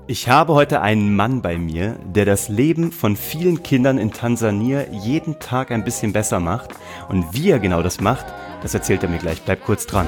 Ich habe heute einen Mann bei mir, der das Leben von vielen Kindern in Tansania jeden Tag ein bisschen besser macht. Und wie er genau das macht, das erzählt er mir gleich. Bleib kurz dran.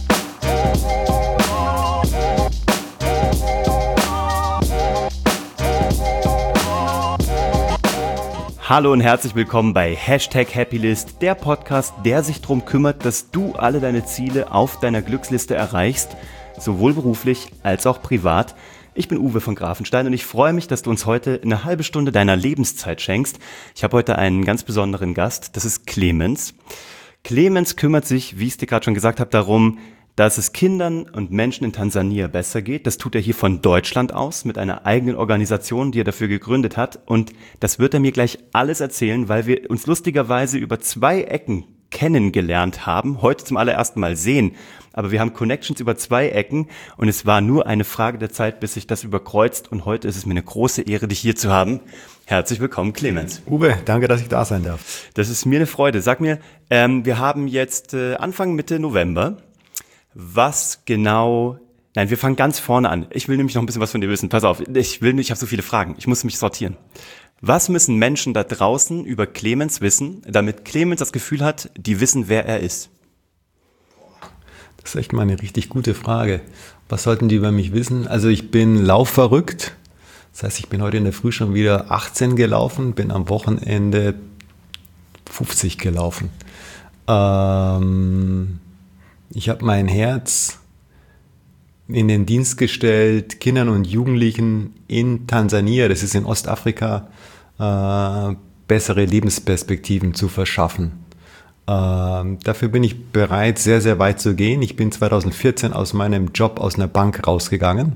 Hallo und herzlich willkommen bei #Happylist, der Podcast, der sich darum kümmert, dass du alle deine Ziele auf deiner Glücksliste erreichst, sowohl beruflich als auch privat. Ich bin Uwe von Grafenstein und ich freue mich, dass du uns heute eine halbe Stunde deiner Lebenszeit schenkst. Ich habe heute einen ganz besonderen Gast, das ist Clemens. Clemens kümmert sich, wie ich es dir gerade schon gesagt habe, darum, dass es Kindern und Menschen in Tansania besser geht. Das tut er hier von Deutschland aus mit einer eigenen Organisation, die er dafür gegründet hat. Und das wird er mir gleich alles erzählen, weil wir uns lustigerweise über 2 Ecken kennengelernt haben, heute zum allerersten Mal sehen. Aber wir haben Connections über 2 Ecken und es war nur eine Frage der Zeit, bis sich das überkreuzt. Und heute ist es mir eine große Ehre, dich hier zu haben. Herzlich willkommen, Clemens. Uwe, danke, dass ich da sein darf. Das ist mir eine Freude. Sag mir, wir haben jetzt Anfang Mitte November. Was genau... Nein, wir fangen ganz vorne an. Ich will nämlich noch ein bisschen was von dir wissen. Pass auf, ich habe so viele Fragen. Ich muss mich sortieren. Was müssen Menschen da draußen über Clemens wissen, damit Clemens das Gefühl hat, die wissen, wer er ist? Das ist echt mal eine richtig gute Frage. Was sollten die über mich wissen? Also ich bin laufverrückt. Das heißt, ich bin heute in der Früh schon wieder 18 gelaufen, bin am Wochenende 50 gelaufen. Ich habe mein Herz in den Dienst gestellt, Kindern und Jugendlichen in Tansania, das ist in Ostafrika, bessere Lebensperspektiven zu verschaffen. Dafür bin ich bereit, sehr, sehr weit zu gehen. Ich bin 2014 aus meinem Job aus einer Bank rausgegangen,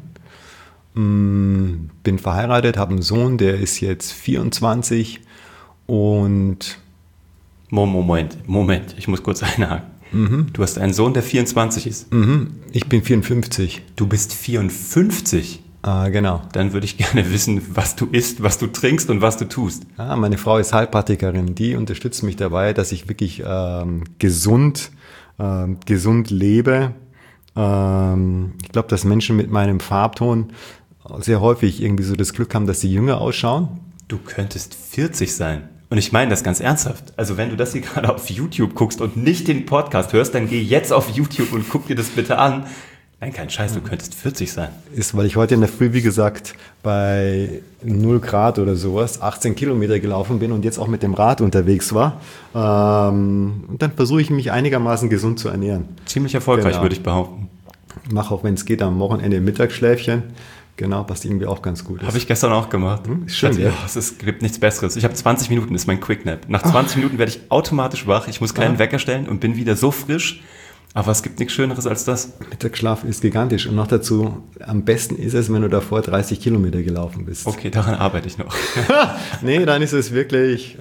bin verheiratet, habe einen Sohn, der ist jetzt 24 und... Moment, ich muss kurz einhaken. Du hast einen Sohn, der 24 ist. Ich bin 54. Du bist 54? Genau. Dann würde ich gerne wissen, was du isst, was du trinkst und was du tust. Meine Frau ist Heilpraktikerin. Die unterstützt mich dabei, dass ich wirklich gesund lebe. Ich glaube, dass Menschen mit meinem Farbton sehr häufig irgendwie so das Glück haben, dass sie jünger ausschauen. Du könntest 40 sein. Und ich meine das ganz ernsthaft. Also wenn du das hier gerade auf YouTube guckst und nicht den Podcast hörst, dann geh jetzt auf YouTube und guck dir das bitte an. Nein, kein Scheiß, du könntest 40 sein. Ist, weil ich heute in der Früh, wie gesagt, bei 0 Grad oder sowas 18 Kilometer gelaufen bin und jetzt auch mit dem Rad unterwegs war. Und dann versuche ich mich einigermaßen gesund zu ernähren. Ziemlich erfolgreich, Genau. Würde ich behaupten. Mache auch, wenn es geht, am Wochenende Mittagsschläfchen. Genau, passt irgendwie auch ganz gut. Habe ich gestern auch gemacht. Schön, ja. Es gibt nichts Besseres. Ich habe 20 Minuten, das ist mein Quicknap. Nach 20 Minuten werde ich automatisch wach. Ich muss keinen Wecker stellen und bin wieder so frisch. Aber es gibt nichts Schöneres als das. Mittagsschlaf ist gigantisch. Und noch dazu, am besten ist es, wenn du davor 30 Kilometer gelaufen bist. Okay, daran arbeite ich noch. Nee, dann ist es wirklich,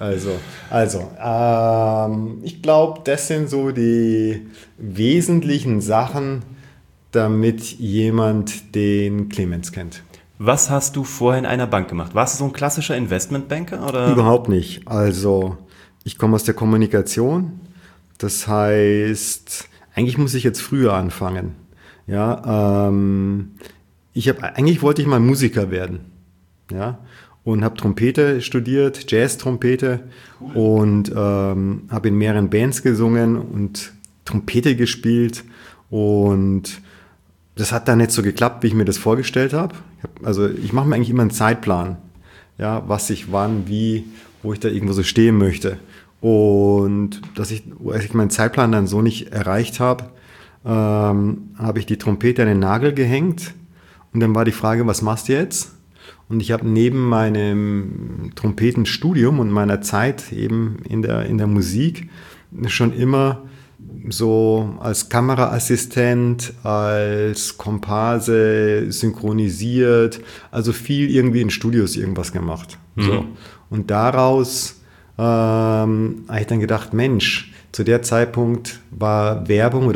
ich glaube, das sind so die wesentlichen Sachen, damit jemand den Clemens kennt. Was hast du vorher in einer Bank gemacht? Warst du so ein klassischer Investmentbanker? Oder? Überhaupt nicht. Also, ich komme aus der Kommunikation. Das heißt, eigentlich muss ich jetzt früher anfangen. Ja, eigentlich wollte ich mal Musiker werden. Ja, und habe Trompete studiert, Jazz-Trompete. Cool. Und habe in mehreren Bands gesungen und Trompete gespielt. Und das hat dann nicht so geklappt, wie ich mir das vorgestellt habe. Ich mache mir eigentlich immer einen Zeitplan, ja, was ich wann, wie, wo ich da irgendwo so stehen möchte. Und als ich meinen Zeitplan dann so nicht erreicht habe, habe ich die Trompete an den Nagel gehängt. Und dann war die Frage, was machst du jetzt? Und ich habe neben meinem Trompetenstudium und meiner Zeit eben in der Musik schon immer so als Kameraassistent, als Komparse synchronisiert, also viel irgendwie in Studios irgendwas gemacht. So. Und daraus habe ich dann gedacht, Mensch, zu dem Zeitpunkt war Werbung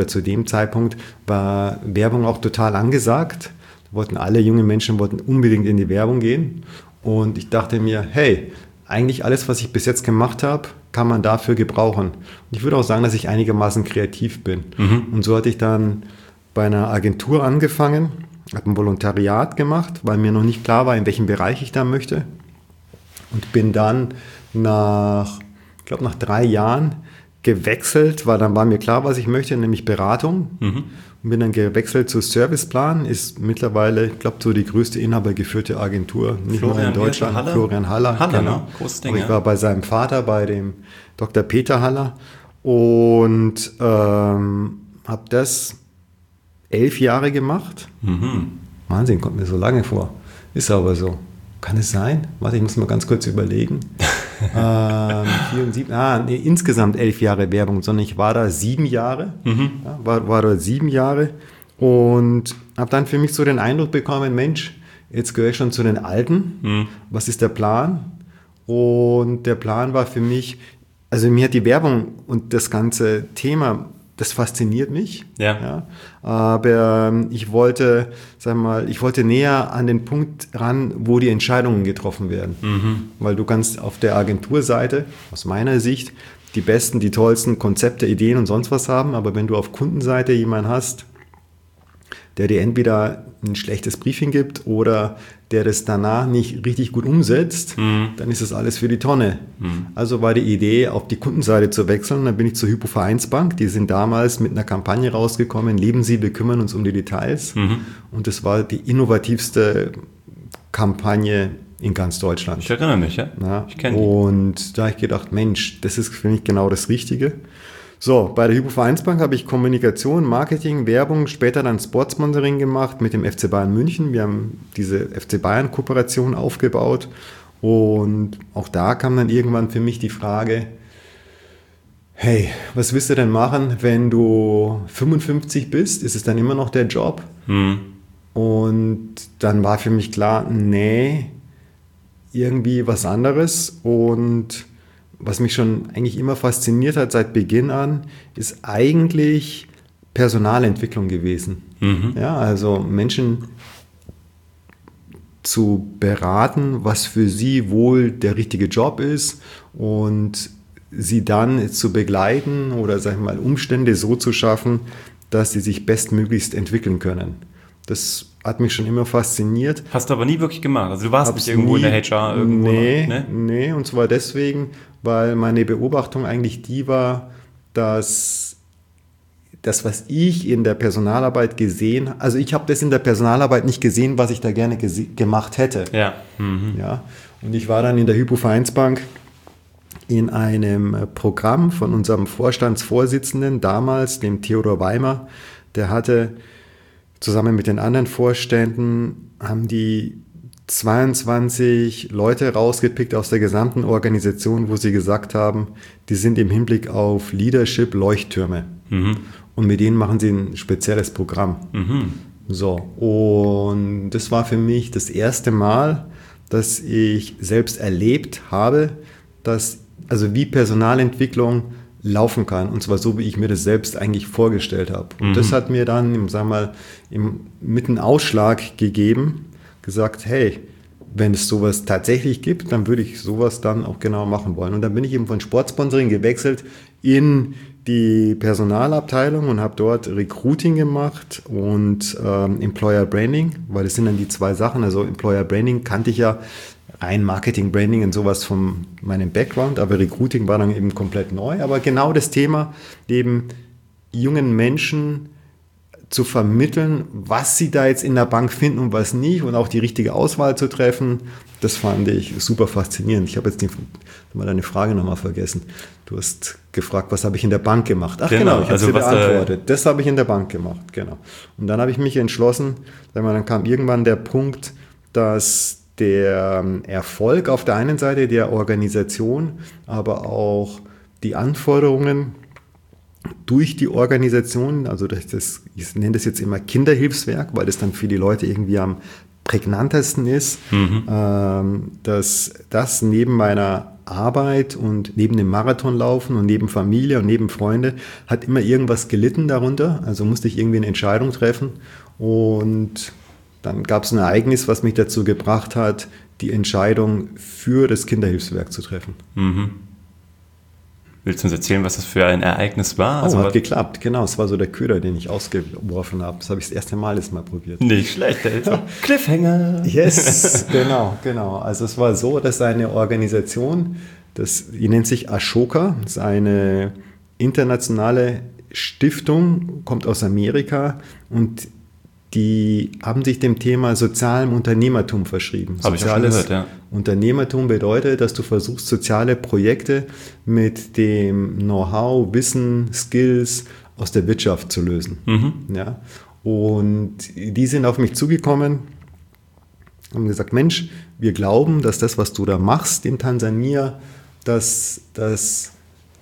auch total angesagt. Alle junge Menschen wollten unbedingt in die Werbung gehen. Und ich dachte mir, hey, eigentlich alles, was ich bis jetzt gemacht habe, kann man dafür gebrauchen. Und ich würde auch sagen, dass ich einigermaßen kreativ bin. Und so hatte ich dann bei einer Agentur angefangen, habe ein Volontariat gemacht, weil mir noch nicht klar war, in welchem Bereich ich da möchte. Und bin dann nach 3 Jahren gewechselt, weil dann war mir klar, was ich möchte, nämlich Beratung. Und bin dann gewechselt zu Serviceplan, ist mittlerweile, ich glaube, so die größte inhabergeführte Agentur, nicht nur in Deutschland. Haller? Florian Haller, Haller, genau. ne? Großes Ding, Aber ich war bei seinem Vater, bei dem Dr. Peter Haller, und habe das 11 Jahre gemacht. Wahnsinn, kommt mir so lange vor. Ist aber so. Kann es sein? Warte, ich muss mal ganz kurz überlegen. 4 und 7, insgesamt 11 Jahre Werbung, sondern ich war da 7 Jahre. Ja, war da 7 Jahre und habe dann für mich so den Eindruck bekommen, Mensch, jetzt gehöre ich schon zu den Alten. Was ist der Plan? Und der Plan war für mich, also mir hat die Werbung und das ganze Thema, das fasziniert mich. Ja. Aber ich wollte näher an den Punkt ran, wo die Entscheidungen getroffen werden. Weil du kannst auf der Agenturseite, aus meiner Sicht, die besten, die tollsten Konzepte, Ideen und sonst was haben. Aber wenn du auf Kundenseite jemanden hast, der dir entweder ein schlechtes Briefing gibt oder der das danach nicht richtig gut umsetzt, dann ist das alles für die Tonne. Also war die Idee, auf die Kundenseite zu wechseln. Dann bin ich zur Hypo-Vereinsbank. Die sind damals mit einer Kampagne rausgekommen, leben Sie, wir kümmern uns um die Details. Und das war die innovativste Kampagne in ganz Deutschland. Ich erinnere mich, ja. Ich kenne die. Und da habe ich gedacht, Mensch, das ist für mich genau das Richtige. So, bei der Hypo-Vereinsbank habe ich Kommunikation, Marketing, Werbung, später dann Sportsponsoring gemacht mit dem FC Bayern München. Wir haben diese FC Bayern-Kooperation aufgebaut und auch da kam dann irgendwann für mich die Frage, hey, was willst du denn machen, wenn du 55 bist? Ist es dann immer noch der Job? Und dann war für mich klar, nee, irgendwie was anderes. Und was mich schon eigentlich immer fasziniert hat seit Beginn an, ist eigentlich Personalentwicklung gewesen. Ja, also Menschen zu beraten, was für sie wohl der richtige Job ist und sie dann zu begleiten oder sag ich mal Umstände so zu schaffen, dass sie sich bestmöglichst entwickeln können. Das hat mich schon immer fasziniert. Hast du aber nie wirklich gemacht? Also du warst nicht irgendwo in der HR irgendwo? Nee, und zwar deswegen, weil meine Beobachtung eigentlich die war, dass das, was ich in der Personalarbeit gesehen, also ich habe das in der Personalarbeit nicht gesehen, was ich da gerne gemacht hätte. Ja. Ja. Und ich war dann in der Hypo-Vereinsbank in einem Programm von unserem Vorstandsvorsitzenden damals, dem Theodor Weimer, der hatte zusammen mit den anderen Vorständen, haben die 22 Leute rausgepickt aus der gesamten Organisation, wo sie gesagt haben, die sind im Hinblick auf Leadership Leuchttürme. Und mit denen machen sie ein spezielles Programm. So, und das war für mich das erste Mal, dass ich selbst erlebt habe, also wie Personalentwicklung laufen kann. Und zwar so, wie ich mir das selbst eigentlich vorgestellt habe. Und das hat mir dann, mit einem Ausschlag gegeben, gesagt, hey, wenn es sowas tatsächlich gibt, dann würde ich sowas dann auch genau machen wollen. Und dann bin ich eben von Sportsponsoring gewechselt in die Personalabteilung und habe dort Recruiting gemacht und Employer Branding, weil das sind dann die zwei Sachen. Also Employer Branding kannte ich ja rein Marketing, Branding und sowas von meinem Background, aber Recruiting war dann eben komplett neu. Aber genau das Thema, eben jungen Menschen zu vermitteln, was sie da jetzt in der Bank finden und was nicht und auch die richtige Auswahl zu treffen, das fand ich super faszinierend. Ich habe jetzt deine Frage nochmal vergessen. Du hast gefragt, was habe ich in der Bank gemacht? Ach genau, ich habe sie beantwortet. Das habe ich in der Bank gemacht, genau. Und dann habe ich mich entschlossen, dann kam irgendwann der Punkt, dass der Erfolg auf der einen Seite der Organisation, aber auch die Anforderungen durch die Organisation, also ich nenne das jetzt immer Kinderhilfswerk, weil das dann für die Leute irgendwie am prägnantesten ist, dass das neben meiner Arbeit und neben dem Marathonlaufen und neben Familie und neben Freunde hat immer irgendwas gelitten darunter, also musste ich irgendwie eine Entscheidung treffen und dann gab es ein Ereignis, was mich dazu gebracht hat, die Entscheidung für das Kinderhilfswerk zu treffen. Willst du uns erzählen, was das für ein Ereignis war? Oh, hat geklappt, genau. Es war so der Köder, den ich ausgeworfen habe. Das habe ich das erste Mal jetzt mal probiert. Nicht schlecht, Cliffhanger. Yes, genau. Also es war so, dass eine Organisation, die nennt sich Ashoka, das ist eine internationale Stiftung, kommt aus Amerika und die haben sich dem Thema sozialem Unternehmertum verschrieben. Habe ich auch schon gehört, ja. Unternehmertum bedeutet, dass du versuchst, soziale Projekte mit dem Know-how, Wissen, Skills aus der Wirtschaft zu lösen. Ja? Und die sind auf mich zugekommen, haben gesagt, Mensch, wir glauben, dass das, was du da machst in Tansania, dass das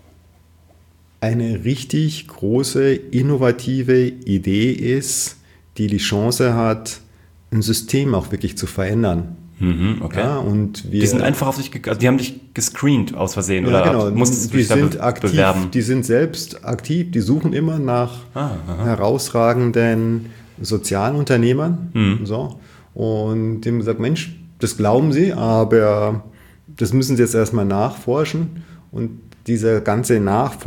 eine richtig große, innovative Idee ist, die Chance hat, ein System auch wirklich zu verändern. Okay. Ja, und die sind einfach auf dich, also die haben dich gescreent aus Versehen, ja, oder genau. Musstest du die dich sind aktiv, bewerben? Die sind selbst aktiv, die suchen immer nach herausragenden sozialen Unternehmern. So. Und die haben gesagt, Mensch, das glauben sie, aber das müssen sie jetzt erstmal nachforschen. Und diese ganze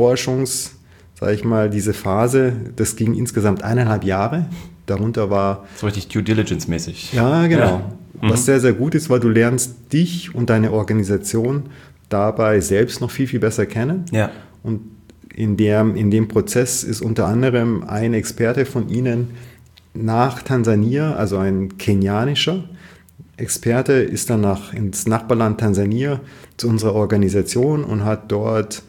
diese Phase, das ging insgesamt 1,5 Jahre. Darunter war... So richtig Due Diligence-mäßig. Ja, genau. Ja. Was sehr, sehr gut ist, weil du lernst dich und deine Organisation dabei selbst noch viel, viel besser kennen. Ja. Und in dem Prozess ist unter anderem ein Experte von Ihnen nach Tansania, also ein kenianischer Experte, ist dann ins Nachbarland Tansania zu unserer Organisation und hat dort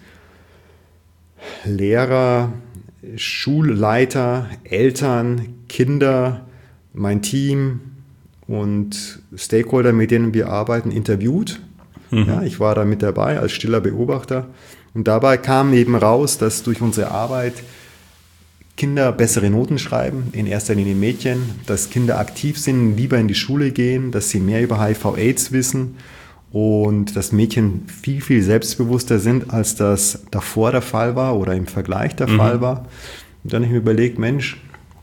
Lehrer, Schulleiter, Eltern, Kinder, mein Team und Stakeholder, mit denen wir arbeiten, interviewt. Ja, ich war da mit dabei als stiller Beobachter. Und dabei kam eben raus, dass durch unsere Arbeit Kinder bessere Noten schreiben, in erster Linie Mädchen, dass Kinder aktiv sind, lieber in die Schule gehen, dass sie mehr über HIV/AIDS wissen und dass Mädchen viel, viel selbstbewusster sind, als das davor der Fall war oder im Vergleich der Fall war. Und dann habe ich mir überlegt, Mensch,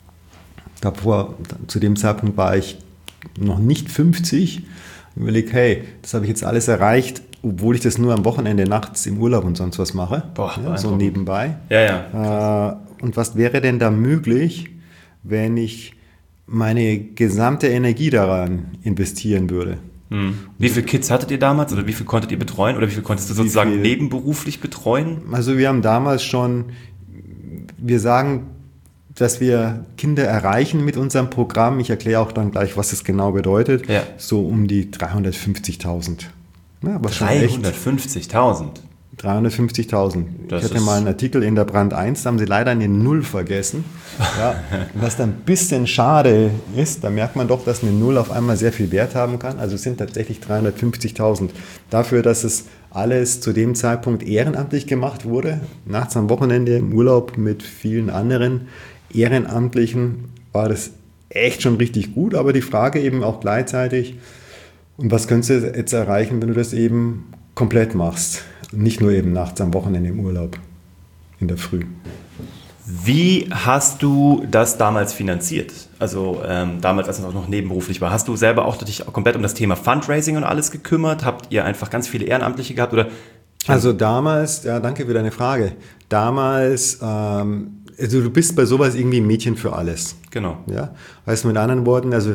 zu dem Zeitpunkt war ich noch nicht 50, überlegt, hey, das habe ich jetzt alles erreicht, obwohl ich das nur am Wochenende nachts im Urlaub und sonst was mache. So nebenbei. Ja. Und was wäre denn da möglich, wenn ich meine gesamte Energie daran investieren würde? Wie viele Kids hattet ihr damals oder wie viel konntet ihr betreuen oder wie viel konntest du sozusagen nebenberuflich betreuen? Also wir haben damals wir sagen, dass wir Kinder erreichen mit unserem Programm. Ich erkläre auch dann gleich, was es genau bedeutet. Ja. So um die 350.000. Ja, 350.000? 350.000. Ich hatte mal einen Artikel in der Brand 1, da haben sie leider eine Null vergessen. Ja, was dann ein bisschen schade ist, da merkt man doch, dass eine Null auf einmal sehr viel Wert haben kann. Also es sind tatsächlich 350.000. Dafür, dass es alles zu dem Zeitpunkt ehrenamtlich gemacht wurde, nachts am Wochenende im Urlaub mit vielen anderen Ehrenamtlichen, war das echt schon richtig gut. Aber die Frage eben auch gleichzeitig, und was könntest du jetzt erreichen, wenn du das eben komplett machst? Nicht nur eben nachts am Wochenende im Urlaub, in der Früh. Wie hast du das damals finanziert? Also damals, als es noch nebenberuflich war. Hast du selber auch dich komplett um das Thema Fundraising und alles gekümmert? Habt ihr einfach ganz viele Ehrenamtliche gehabt? Oder? Also damals, ja, danke für deine Frage. Damals, also du bist bei sowas irgendwie ein Mädchen für alles. Genau. Ja? Heißt mit anderen Worten, also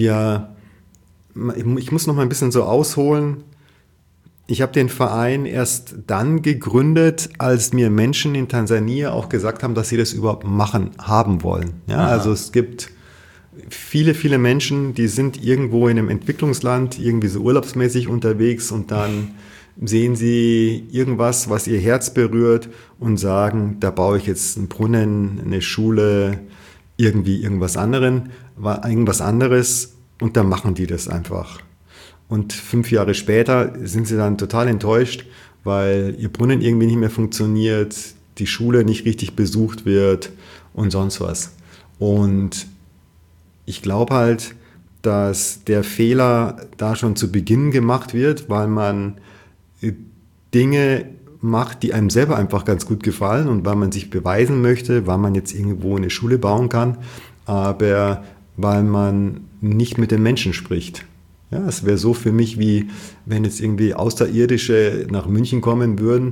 ich muss noch mal ein bisschen so ausholen. Ich habe den Verein erst dann gegründet, als mir Menschen in Tansania auch gesagt haben, dass sie das überhaupt haben wollen. Ja, also es gibt viele, viele Menschen, die sind irgendwo in einem Entwicklungsland, irgendwie so urlaubsmäßig unterwegs und dann sehen sie irgendwas, was ihr Herz berührt und sagen, da baue ich jetzt einen Brunnen, eine Schule, irgendwas anderes und dann machen die das einfach. Und 5 Jahre später sind sie dann total enttäuscht, weil ihr Brunnen irgendwie nicht mehr funktioniert, die Schule nicht richtig besucht wird und sonst was. Und ich glaube halt, dass der Fehler da schon zu Beginn gemacht wird, weil man Dinge macht, die einem selber einfach ganz gut gefallen und weil man sich beweisen möchte, weil man jetzt irgendwo eine Schule bauen kann, aber weil man nicht mit den Menschen spricht. Ja, es wäre so für mich, wie wenn jetzt irgendwie Außerirdische nach München kommen würden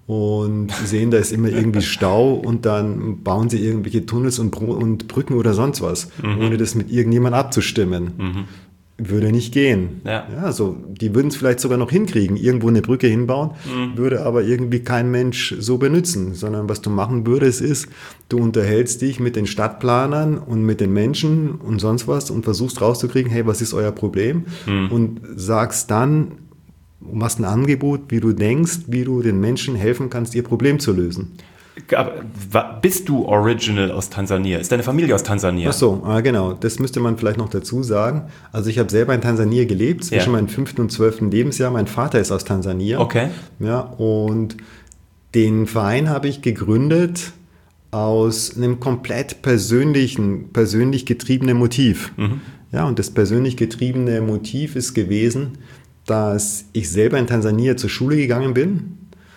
und sehen, da ist immer irgendwie Stau und dann bauen sie irgendwelche Tunnels und Brücken oder sonst was, ohne das mit irgendjemand abzustimmen. Würde nicht gehen. Ja. Ja, also die würden es vielleicht sogar noch hinkriegen, irgendwo eine Brücke hinbauen, würde aber irgendwie kein Mensch so benutzen, sondern was du machen würdest ist, du unterhältst dich mit den Stadtplanern und mit den Menschen und sonst was und versuchst rauszukriegen, hey, was ist euer Problem? Und sagst dann, machst ein Angebot, wie du denkst, wie du den Menschen helfen kannst, ihr Problem zu lösen. Aber bist du original aus Tansania? Ist deine Familie aus Tansania? Ach so, genau. Das müsste man vielleicht noch dazu sagen. Also ich habe selber in Tansania gelebt, zwischen meinem 5. und 12. Lebensjahr. Mein Vater ist aus Tansania. Okay. Ja, und den Verein habe ich gegründet aus einem komplett persönlich getriebenen Motiv. Ja, und das persönlich getriebene Motiv ist gewesen, dass ich selber in Tansania zur Schule gegangen bin.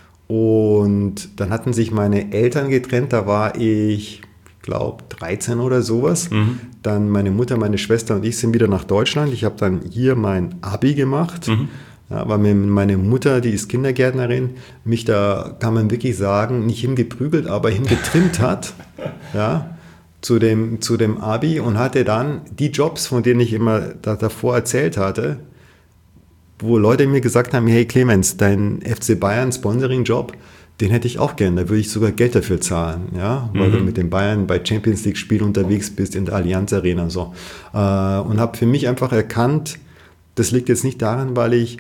Und dann hatten sich meine Eltern getrennt, da war ich glaube 13 oder sowas. Dann meine Mutter, meine Schwester und ich sind wieder nach Deutschland. Ich habe dann hier mein Abi gemacht, ja, weil meine Mutter, die ist Kindergärtnerin, mich da, kann man wirklich sagen, nicht hingeprügelt, aber hingetrimmt hat, ja, zu dem Abi und hatte dann die Jobs, von denen ich immer davor erzählt hatte, wo Leute mir gesagt haben, hey Clemens, dein FC Bayern Sponsoring-Job, den hätte ich auch gerne, da würde ich sogar Geld dafür zahlen, ja, weil du mit den Bayern bei Champions League Spielen unterwegs bist in der Allianz Arena so. Und habe für mich einfach erkannt, das liegt jetzt nicht daran, weil ich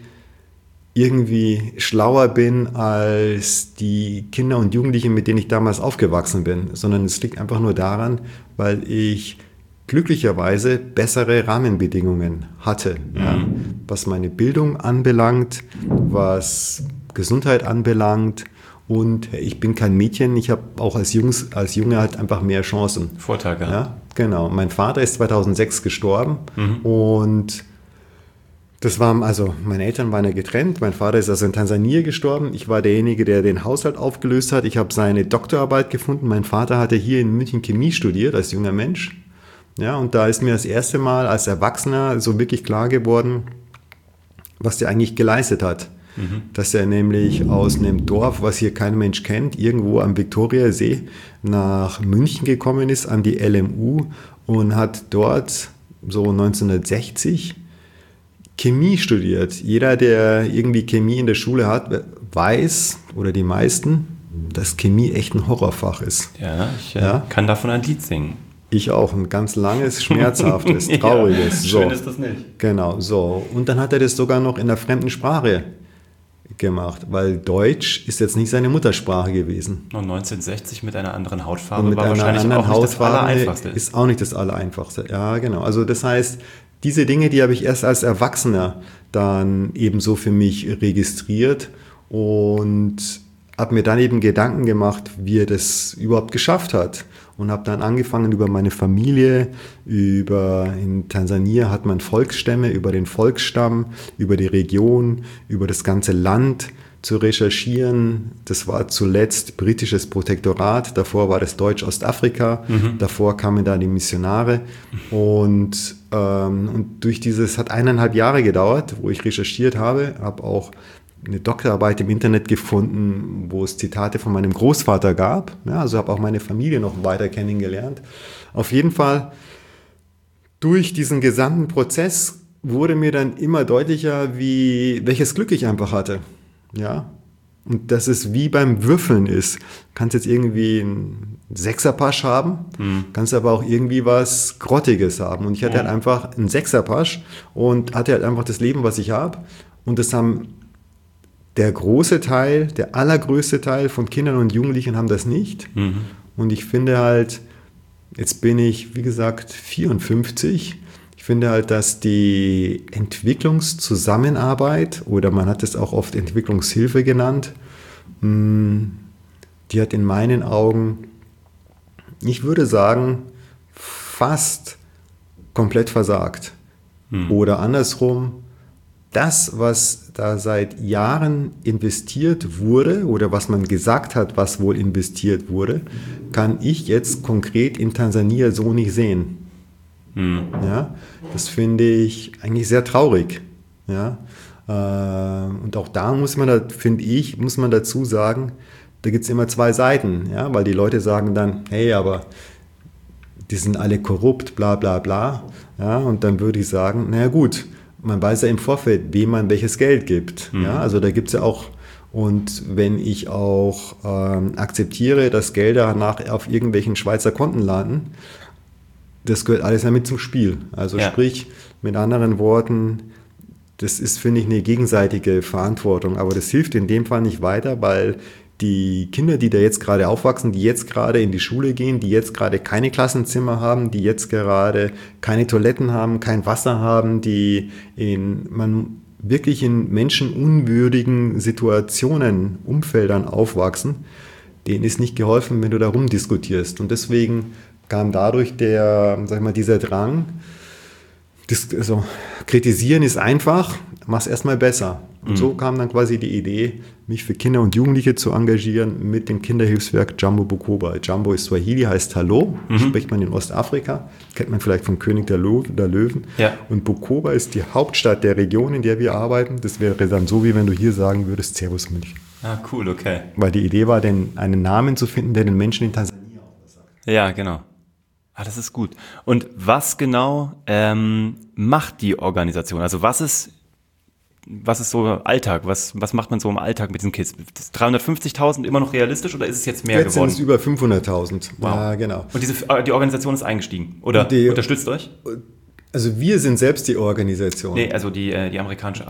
irgendwie schlauer bin als die Kinder und Jugendlichen, mit denen ich damals aufgewachsen bin, sondern es liegt einfach nur daran, weil ich glücklicherweise bessere Rahmenbedingungen hatte, ja, was meine Bildung anbelangt, was Gesundheit anbelangt und ich bin kein Mädchen, ich habe auch als Junge halt einfach mehr Chancen. Vorteil, ja. Genau. Mein Vater ist 2006 gestorben und das war, also meine Eltern waren ja getrennt, mein Vater ist also in Tansania gestorben, ich war derjenige, der den Haushalt aufgelöst hat, ich habe seine Doktorarbeit gefunden, mein Vater hatte hier in München Chemie studiert als junger Mensch. Ja, und da ist mir das erste Mal als Erwachsener so wirklich klar geworden, was der eigentlich geleistet hat. Dass er nämlich aus einem Dorf, was hier kein Mensch kennt, irgendwo am Viktoriasee nach München gekommen ist, an die LMU und hat dort so 1960 Chemie studiert. Jeder, der irgendwie Chemie in der Schule hat, weiß, oder die meisten, dass Chemie echt ein Horrorfach ist. Ja, ich kann davon ein Lied singen. Ich auch, ein ganz langes, schmerzhaftes, trauriges. Schön ist das nicht. Genau, so. Und dann hat er das sogar noch in der fremden Sprache gemacht, weil Deutsch ist jetzt nicht seine Muttersprache gewesen. Und 1960 mit einer anderen Hautfarbe mit war einer wahrscheinlich anderen auch nicht das Hautfarbe Allereinfachste. Ist auch nicht das Allereinfachste. Ja, genau. Also das heißt, diese Dinge, die habe ich erst als Erwachsener dann ebenso für mich registriert und habe mir dann eben Gedanken gemacht, wie er das überhaupt geschafft hat. Und habe dann angefangen über meine Familie, in Tansania hat man Volksstämme, über den Volksstamm, über die Region, über das ganze Land zu recherchieren. Das war zuletzt britisches Protektorat, davor war das Deutsch-Ostafrika, davor kamen da die Missionare und durch dieses hat 1,5 Jahre gedauert, wo ich recherchiert habe auch eine Doktorarbeit im Internet gefunden, wo es Zitate von meinem Großvater gab. Ja, also habe auch meine Familie noch weiter kennengelernt. Auf jeden Fall, durch diesen gesamten Prozess wurde mir dann immer deutlicher, welches Glück ich einfach hatte. Ja, und dass es wie beim Würfeln ist. Du kannst jetzt irgendwie einen Sechserpasch haben, kannst aber auch irgendwie was Grottiges haben. Und ich hatte halt einfach einen Sechserpasch und hatte halt einfach das Leben, was ich habe. Und das haben der allergrößte Teil von Kindern und Jugendlichen haben das nicht. Und ich finde halt, jetzt bin ich, wie gesagt, 54. Ich finde halt, dass die Entwicklungszusammenarbeit, oder man hat es auch oft Entwicklungshilfe genannt, die hat in meinen Augen, ich würde sagen, fast komplett versagt. Oder andersrum, das, was da seit Jahren investiert wurde oder was man gesagt hat, was wohl investiert wurde, kann ich jetzt konkret in Tansania so nicht sehen. Ja, das finde ich eigentlich sehr traurig. Ja, Und auch da muss man, finde ich, muss man dazu sagen, da gibt es immer zwei Seiten, ja, weil die Leute sagen dann, hey, aber die sind alle korrupt, bla bla bla. Ja, und dann würde ich sagen, naja gut, man weiß ja im Vorfeld, wem man welches Geld gibt. Ja, also da gibt es ja auch, und wenn ich auch akzeptiere, dass Gelder nachher auf irgendwelchen Schweizer Konten landen, das gehört alles ja mit zum Spiel. Also sprich, mit anderen Worten, das ist, finde ich, eine gegenseitige Verantwortung. Aber das hilft in dem Fall nicht weiter, weil die Kinder, die da jetzt gerade aufwachsen, die jetzt gerade in die Schule gehen, die jetzt gerade keine Klassenzimmer haben, die jetzt gerade keine Toiletten haben, kein Wasser haben, die wirklich in menschenunwürdigen Situationen, Umfeldern aufwachsen, denen ist nicht geholfen, wenn du da rumdiskutierst. Und deswegen kam dadurch dieser Drang, also kritisieren ist einfach, mach's erstmal besser. Und so kam dann quasi die Idee, mich für Kinder und Jugendliche zu engagieren mit dem Kinderhilfswerk Jambo Bukoba. Jambo ist Swahili, heißt Hallo, spricht man in Ostafrika, kennt man vielleicht vom König der Löwen. Ja. Und Bukoba ist die Hauptstadt der Region, in der wir arbeiten. Das wäre dann so, wie wenn du hier sagen würdest, Servus München. Ah, cool, okay. Weil die Idee war, einen Namen zu finden, der den Menschen in Tansania auch was sagt. Ja, genau. Ah, das ist gut. Und was genau macht die Organisation? Also was ist so Alltag? Was macht man so im Alltag mit diesen Kids? Ist 350.000 immer noch realistisch oder ist es jetzt mehr geworden? Jetzt sind es über 500.000. Wow. Ja, genau. Und die Organisation ist eingestiegen oder unterstützt euch? Also wir sind selbst die Organisation. Nee, also die amerikanische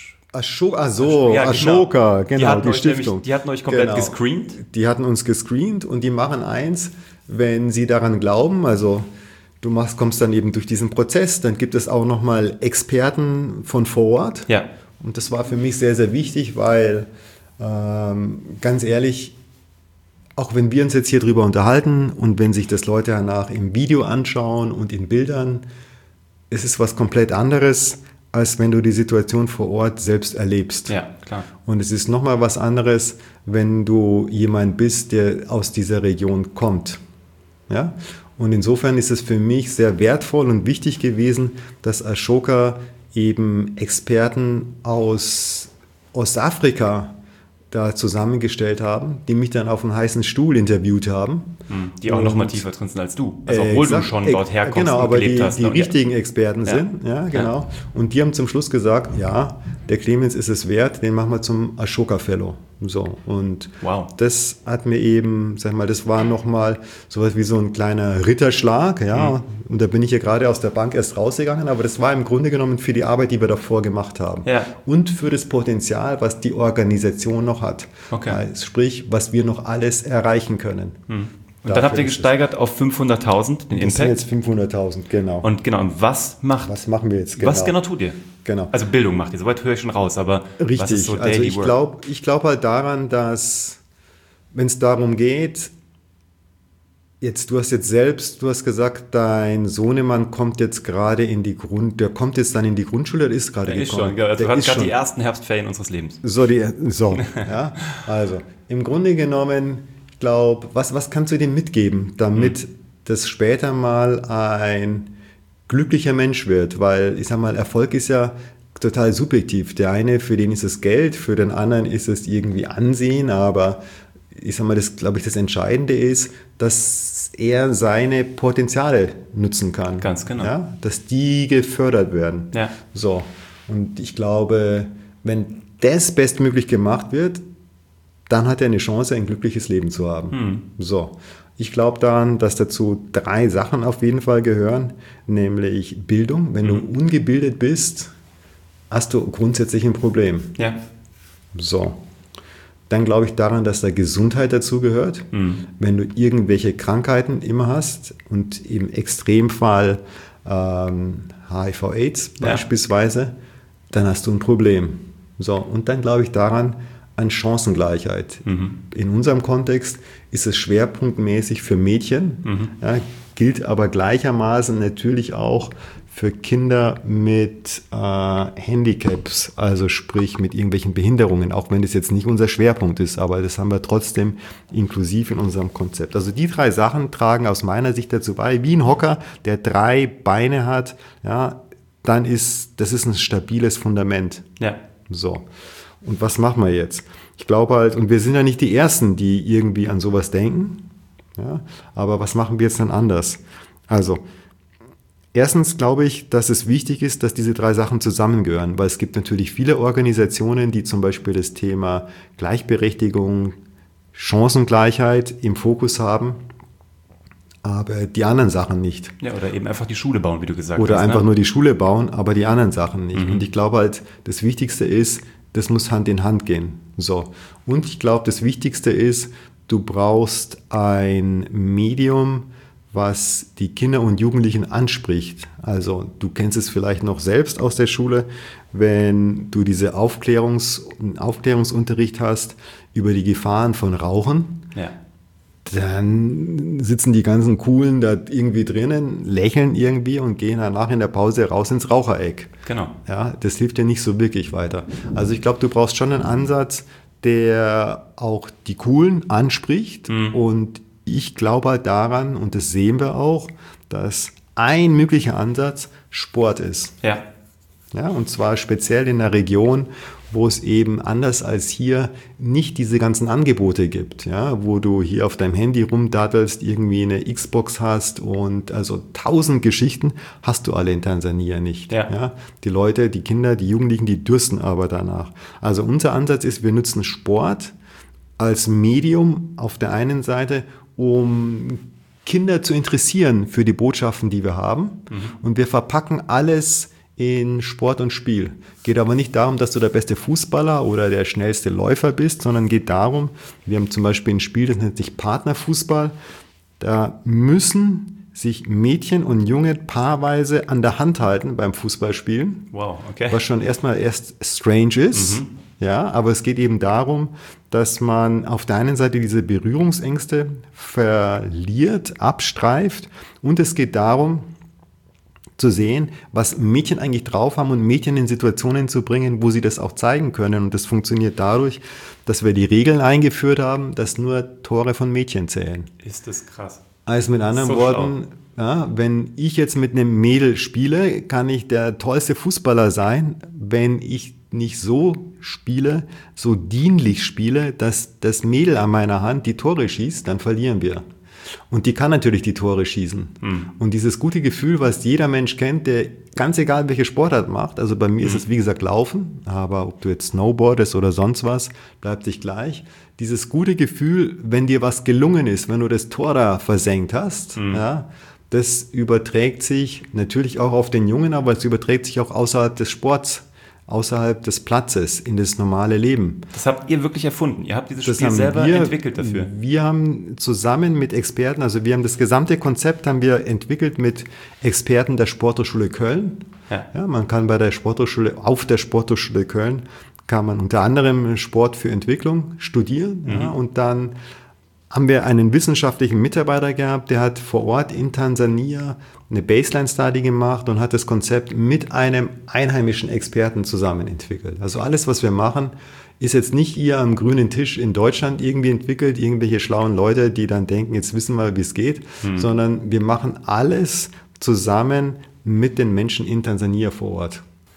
Ashoka, genau, die Stiftung. Die hatten euch komplett gescreent? Die hatten uns gescreent und die machen eins, wenn sie daran glauben, also du kommst dann eben durch diesen Prozess, dann gibt es auch nochmal Experten von vor Ort. Ja. Und das war für mich sehr, sehr wichtig, weil ganz ehrlich, auch wenn wir uns jetzt hier drüber unterhalten und wenn sich das Leute danach im Video anschauen und in Bildern, es ist was komplett anderes, als wenn du die Situation vor Ort selbst erlebst. Ja, klar. Und es ist nochmal was anderes, wenn du jemand bist, der aus dieser Region kommt. Ja? Und insofern ist es für mich sehr wertvoll und wichtig gewesen, dass Ashoka eben Experten aus Ostafrika da zusammengestellt haben, die mich dann auf einen heißen Stuhl interviewt haben. Die auch noch mal tiefer drin sind als du. Also obwohl du schon dort herkommst genau, und gelebt hast. Genau, aber die richtigen Experten sind. Ja, genau. Ja. Und die haben zum Schluss gesagt, ja, der Clemens ist es wert, den machen wir zum Ashoka Fellow. So, und das hat mir eben, sag mal, das war nochmal sowas wie so ein kleiner Ritterschlag, ja. Und da bin ich ja gerade aus der Bank erst rausgegangen, aber das war im Grunde genommen für die Arbeit, die wir davor gemacht haben. Ja. Und für das Potenzial, was die Organisation noch hat. Okay. Sprich, was wir noch alles erreichen können. Und dann habt ihr gesteigert auf 500.000 den Impact? Das sind jetzt 500.000, genau. Und was machen wir jetzt? Genau. Was genau tut ihr? Genau. Also Bildung macht ihr, soweit höre ich schon raus, aber richtig. Was ist so also Daily Work? Ich glaube halt daran, dass, wenn es darum geht, du hast gesagt, dein Sohnemann kommt jetzt gerade in die dann in die Grundschule, der ist gerade gekommen. Ist schon, also wir hatten gerade die ersten Herbstferien unseres Lebens. Ja, also im Grunde genommen, ich glaube, was kannst du dem mitgeben, damit das später mal ein glücklicher Mensch wird, weil ich sag mal, Erfolg ist ja total subjektiv. Der eine, für den ist es Geld, für den anderen ist es irgendwie Ansehen, aber ich sag mal, das Entscheidende ist, dass er seine Potenziale nutzen kann. Ganz genau. Ja? Dass die gefördert werden. Ja. So. Und ich glaube, wenn das bestmöglich gemacht wird, dann hat er eine Chance, ein glückliches Leben zu haben. So. Ich glaube daran, dass dazu 3 Sachen auf jeden Fall gehören, nämlich Bildung. Wenn du ungebildet bist, hast du grundsätzlich ein Problem. Ja. So. Dann glaube ich daran, dass da Gesundheit dazu gehört. Wenn du irgendwelche Krankheiten immer hast und im Extremfall HIV/AIDS beispielsweise, dann hast du ein Problem. So. Und dann glaube ich daran, an Chancengleichheit. In unserem Kontext ist es schwerpunktmäßig für Mädchen, gilt aber gleichermaßen natürlich auch für Kinder mit Handicaps, also sprich mit irgendwelchen Behinderungen, auch wenn das jetzt nicht unser Schwerpunkt ist, aber das haben wir trotzdem inklusiv in unserem Konzept. Also die 3 Sachen tragen aus meiner Sicht dazu bei, wie ein Hocker, der 3 Beine hat, ja, das ist ein stabiles Fundament. Ja. So. Und was machen wir jetzt? Ich glaube halt, und wir sind ja nicht die Ersten, die irgendwie an sowas denken, ja, aber was machen wir jetzt dann anders? Also, erstens glaube ich, dass es wichtig ist, dass diese 3 Sachen zusammengehören, weil es gibt natürlich viele Organisationen, die zum Beispiel das Thema Gleichberechtigung, Chancengleichheit im Fokus haben, aber die anderen Sachen nicht. Ja, oder eben einfach die Schule bauen, wie du gesagt hast. Oder einfach nur die Schule bauen, aber die anderen Sachen nicht. Und ich glaube halt, das Wichtigste ist, das muss Hand in Hand gehen. So. Und ich glaube, das Wichtigste ist, du brauchst ein Medium, was die Kinder und Jugendlichen anspricht. Also du kennst es vielleicht noch selbst aus der Schule, wenn du diese Aufklärungsunterricht hast über die Gefahren von Rauchen. Ja. Dann sitzen die ganzen Coolen da irgendwie drinnen, lächeln irgendwie und gehen danach in der Pause raus ins Rauchereck. Genau. Ja, das hilft dir nicht so wirklich weiter. Also ich glaube, du brauchst schon einen Ansatz, der auch die Coolen anspricht. Und ich glaube halt daran, und das sehen wir auch, dass ein möglicher Ansatz Sport ist. Ja. Ja, und zwar speziell in der Region, wo es eben anders als hier nicht diese ganzen Angebote gibt, ja, wo du hier auf deinem Handy rumdattelst, irgendwie eine Xbox hast und also 1000 Geschichten hast du alle in Tansania nicht. Ja. Ja. Die Leute, die Kinder, die Jugendlichen, die dürsten aber danach. Also unser Ansatz ist, wir nutzen Sport als Medium auf der einen Seite, um Kinder zu interessieren für die Botschaften, die wir haben. Und wir verpacken alles in Sport und Spiel. Geht aber nicht darum, dass du der beste Fußballer oder der schnellste Läufer bist, sondern geht darum, wir haben zum Beispiel ein Spiel, das nennt sich Partnerfußball. Da müssen sich Mädchen und Junge paarweise an der Hand halten beim Fußballspielen. Wow, okay. Was schon erst strange ist. Ja, aber es geht eben darum, dass man auf der einen Seite diese Berührungsängste verliert, abstreift, und es geht darum, zu sehen, was Mädchen eigentlich drauf haben und Mädchen in Situationen zu bringen, wo sie das auch zeigen können. Und das funktioniert dadurch, dass wir die Regeln eingeführt haben, dass nur Tore von Mädchen zählen. Ist das krass. Also mit anderen Worten, ja, wenn ich jetzt mit einem Mädel spiele, kann ich der tollste Fußballer sein. Wenn ich nicht so spiele, so dienlich spiele, dass das Mädel an meiner Hand die Tore schießt, dann verlieren wir. Und die kann natürlich die Tore schießen. Und dieses gute Gefühl, was jeder Mensch kennt, der ganz egal welche Sportart macht, also bei mir ist es wie gesagt Laufen, aber ob du jetzt Snowboardest oder sonst was, bleibt sich gleich. Dieses gute Gefühl, wenn dir was gelungen ist, wenn du das Tor da versenkt hast, ja, das überträgt sich natürlich auch auf den Jungen, aber es überträgt sich auch außerhalb des Sports, außerhalb des Platzes, in das normale Leben. Das habt ihr wirklich erfunden? Ihr habt dieses Spiel selber entwickelt dafür? Wir haben zusammen mit Experten, also wir haben das gesamte Konzept haben wir entwickelt mit Experten der Sporthochschule Köln. Ja. Ja, man kann bei der Sporthochschule, auf der Sporthochschule Köln, kann man unter anderem Sport für Entwicklung studieren. Ja, und dann haben wir einen wissenschaftlichen Mitarbeiter gehabt, der hat vor Ort in Tansania eine Baseline-Study gemacht und hat das Konzept mit einem einheimischen Experten zusammen entwickelt. Also alles, was wir machen, ist jetzt nicht hier am grünen Tisch in Deutschland irgendwie entwickelt, irgendwelche schlauen Leute, die dann denken, jetzt wissen wir, wie es geht, sondern wir machen alles zusammen mit den Menschen in Tansania vor Ort.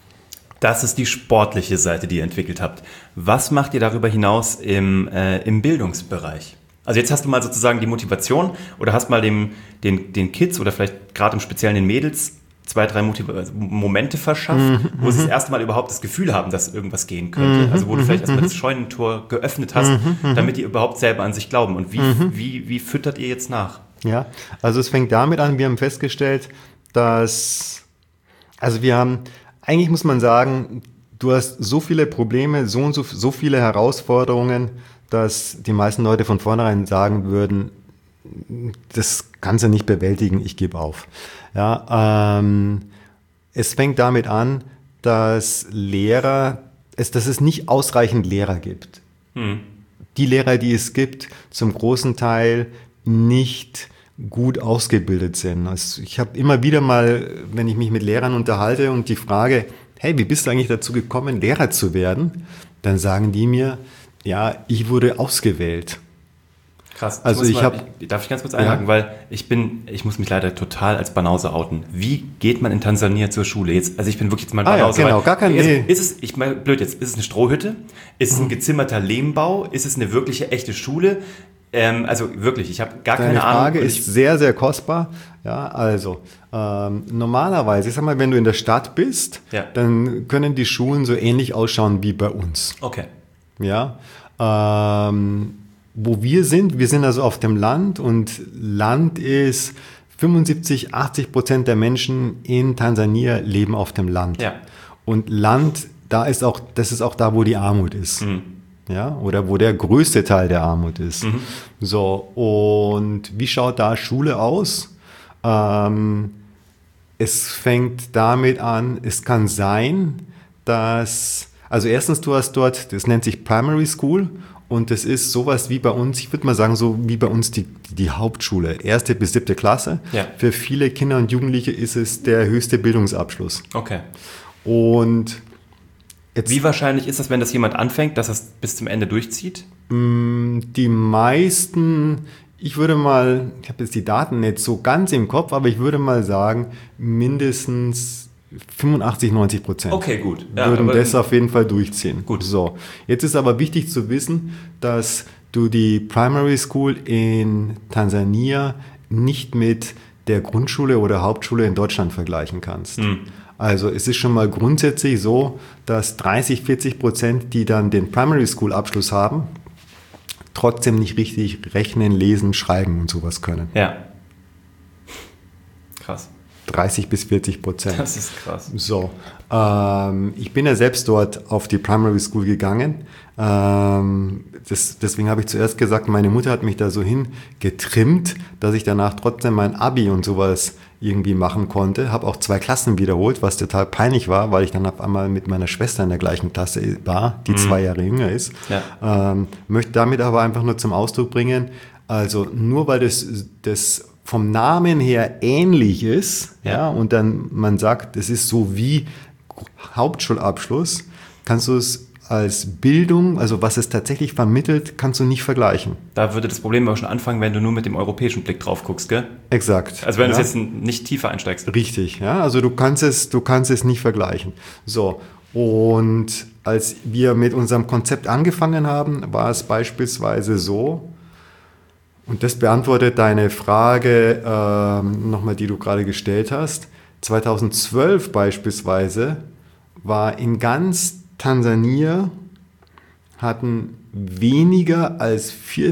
Das ist die sportliche Seite, die ihr entwickelt habt. Was macht ihr darüber hinaus im Bildungsbereich? Also jetzt hast du mal sozusagen die Motivation oder hast mal den Kids oder vielleicht gerade im Speziellen den Mädels 2, 3 Momente verschafft, wo sie das erste Mal überhaupt das Gefühl haben, dass irgendwas gehen könnte. Also wo du vielleicht erstmal das Scheunentor geöffnet hast, damit die überhaupt selber an sich glauben. Und wie füttert ihr jetzt nach? Ja, also es fängt damit an, wir haben festgestellt, dass, also wir haben, eigentlich muss man sagen, du hast so viele Probleme, so viele Herausforderungen, dass die meisten Leute von vornherein sagen würden, das kannst du nicht bewältigen, ich gebe auf. Ja, es fängt damit an, dass es nicht ausreichend Lehrer gibt. Die Lehrer, die es gibt, zum großen Teil nicht gut ausgebildet sind. Also ich habe immer wieder mal, wenn ich mich mit Lehrern unterhalte und die Frage, hey, wie bist du eigentlich dazu gekommen, Lehrer zu werden? Dann sagen die mir, ja, ich wurde ausgewählt. Krass. Also darf ich ganz kurz einhaken, weil ich muss mich leider total als Banause outen. Wie geht man in Tansania zur Schule? Jetzt, also ich bin wirklich jetzt mal Banause. Ja, genau, gar kein ist es eine Strohhütte? Ist es ein gezimmerter Lehmbau? Ist es eine wirkliche, echte Schule? Also wirklich, ich habe gar keine Ahnung. Deine Frage ist sehr, sehr kostbar. Ja, also normalerweise, ich sag mal, wenn du in der Stadt bist, dann können die Schulen so ähnlich ausschauen wie bei uns. Okay. Ja, wo wir sind also auf dem Land, und Land ist 75-80% der Menschen in Tansania leben auf dem Land. Ja. Und Land, das ist auch da, wo die Armut ist. Mhm. Ja, oder wo der größte Teil der Armut ist. Mhm. So, und wie schaut da Schule aus? Es fängt damit an, es kann sein, dass, also erstens, du hast dort, das nennt sich Primary School, und das ist sowas wie bei uns, ich würde mal sagen, so wie bei uns die Hauptschule, 1. bis 7. Klasse. Ja. Für viele Kinder und Jugendliche ist es der höchste Bildungsabschluss. Okay. Und jetzt, wie wahrscheinlich ist das, wenn das jemand anfängt, dass er es bis zum Ende durchzieht? Die meisten, ich habe jetzt die Daten nicht so ganz im Kopf, aber ich würde mal sagen, mindestens 85-90%. Okay, gut. Würden das auf jeden Fall durchziehen. Gut. So, jetzt ist aber wichtig zu wissen, dass du die Primary School in Tansania nicht mit der Grundschule oder Hauptschule in Deutschland vergleichen kannst. Also es ist schon mal grundsätzlich so, dass 30-40%, die dann den Primary School Abschluss haben, trotzdem nicht richtig rechnen, lesen, schreiben und sowas können. Ja. Krass. 30-40%. Das ist krass. So, ich bin ja selbst dort auf die Primary School gegangen. Deswegen habe ich zuerst gesagt, meine Mutter hat mich da so hingetrimmt, dass ich danach trotzdem mein Abi und sowas irgendwie machen konnte. Habe auch 2 Klassen wiederholt, was total peinlich war, weil ich dann auf einmal mit meiner Schwester in der gleichen Klasse war, die 2 Jahre jünger ist. Ja. Möchte damit aber einfach nur zum Ausdruck bringen, also nur weil das vom Namen her ähnlich ist, ja, und dann man sagt, es ist so wie Hauptschulabschluss, kannst du es als Bildung, also was es tatsächlich vermittelt, kannst du nicht vergleichen. Da würde das Problem aber schon anfangen, wenn du nur mit dem europäischen Blick drauf guckst, gell? Exakt. Also wenn du jetzt nicht tiefer einsteigst. Richtig, ja, also du kannst es nicht vergleichen. So, und als wir mit unserem Konzept angefangen haben, war es beispielsweise so, und das beantwortet deine Frage nochmal, die du gerade gestellt hast. 2012 beispielsweise war in ganz Tansania hatten weniger als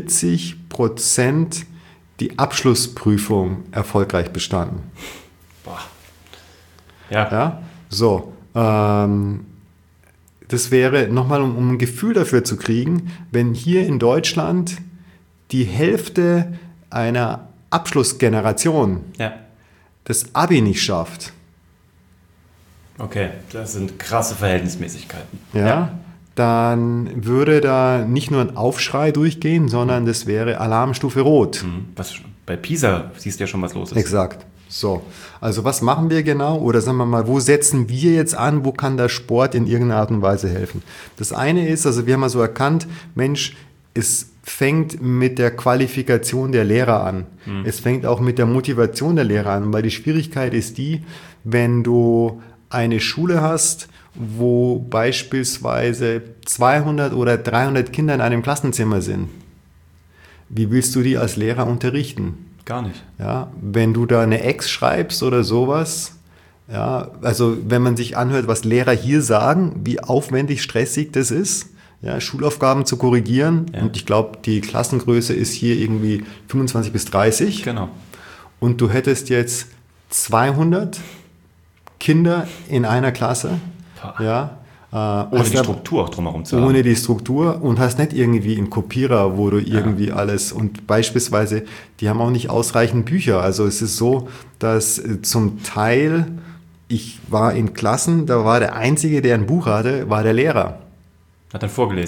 40% die Abschlussprüfung erfolgreich bestanden. Boah. Ja, so. Das wäre nochmal, um ein Gefühl dafür zu kriegen, wenn hier in Deutschland die Hälfte einer Abschlussgeneration das Abi nicht schafft. Okay, das sind krasse Verhältnismäßigkeiten. Ja, dann würde da nicht nur ein Aufschrei durchgehen, sondern das wäre Alarmstufe Rot. Bei PISA siehst du ja schon, was los ist. Exakt. So, also was machen wir genau? Oder sagen wir mal, wo setzen wir jetzt an? Wo kann der Sport in irgendeiner Art und Weise helfen? Das eine ist, also wir haben mal so erkannt, Mensch, es fängt mit der Qualifikation der Lehrer an. Es fängt auch mit der Motivation der Lehrer an, weil die Schwierigkeit ist die, wenn du eine Schule hast, wo beispielsweise 200 oder 300 Kinder in einem Klassenzimmer sind. Wie willst du die als Lehrer unterrichten? Gar nicht. Ja, wenn du da eine Ex schreibst oder sowas, ja, also wenn man sich anhört, was Lehrer hier sagen, wie aufwendig, stressig das ist, ja, Schulaufgaben zu korrigieren. Ja. Und ich glaube, die Klassengröße ist hier irgendwie 25 bis 30. Genau. Und du hättest jetzt 200 Kinder in einer Klasse. Ja, ohne die Struktur auch drumherum zu haben. Ohne die Struktur und hast nicht irgendwie einen Kopierer, wo du irgendwie alles, und beispielsweise, die haben auch nicht ausreichend Bücher. Also es ist so, dass zum Teil, ich war in Klassen, da war der Einzige, der ein Buch hatte, war der Lehrer. Hat dann vorgelesen.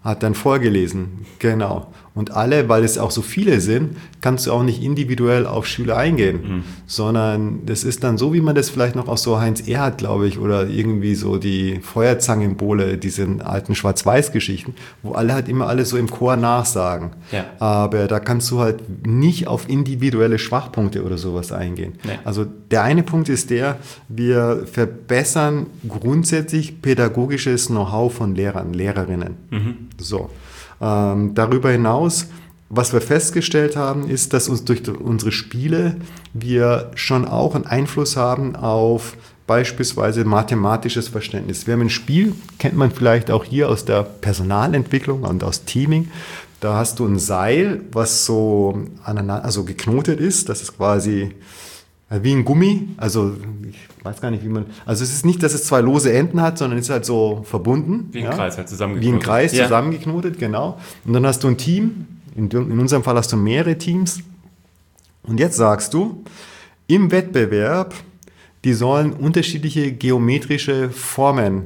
hat dann vorgelesen, genau. Und alle, weil es auch so viele sind, kannst du auch nicht individuell auf Schüler eingehen, sondern das ist dann so, wie man das vielleicht noch aus so Heinz Erhardt, glaube ich, oder irgendwie so die Feuerzangenbowle, diese alten Schwarz-Weiß-Geschichten, wo alle halt immer alles so im Chor nachsagen. Ja. Aber da kannst du halt nicht auf individuelle Schwachpunkte oder sowas eingehen. Nee. Also der eine Punkt ist der, wir verbessern grundsätzlich pädagogisches Know-how von Lehrern, Lehrerinnen. So. Darüber hinaus, was wir festgestellt haben, ist, dass uns durch unsere Spiele wir schon auch einen Einfluss haben auf beispielsweise mathematisches Verständnis. Wir haben ein Spiel, kennt man vielleicht auch hier aus der Personalentwicklung und aus Teaming. Da hast du ein Seil, was so aneinander, also geknotet ist. Das ist quasi wie ein Gummi. Also ich weiß gar nicht, wie man. Also es ist nicht, dass es zwei lose Enden hat, sondern es ist halt so verbunden. Wie ein Kreis halt zusammengeknotet. Wie ein Kreis zusammengeknotet, genau. Und dann hast du ein Team. In unserem Fall hast du mehrere Teams. Und jetzt sagst du, im Wettbewerb, die sollen unterschiedliche geometrische Formen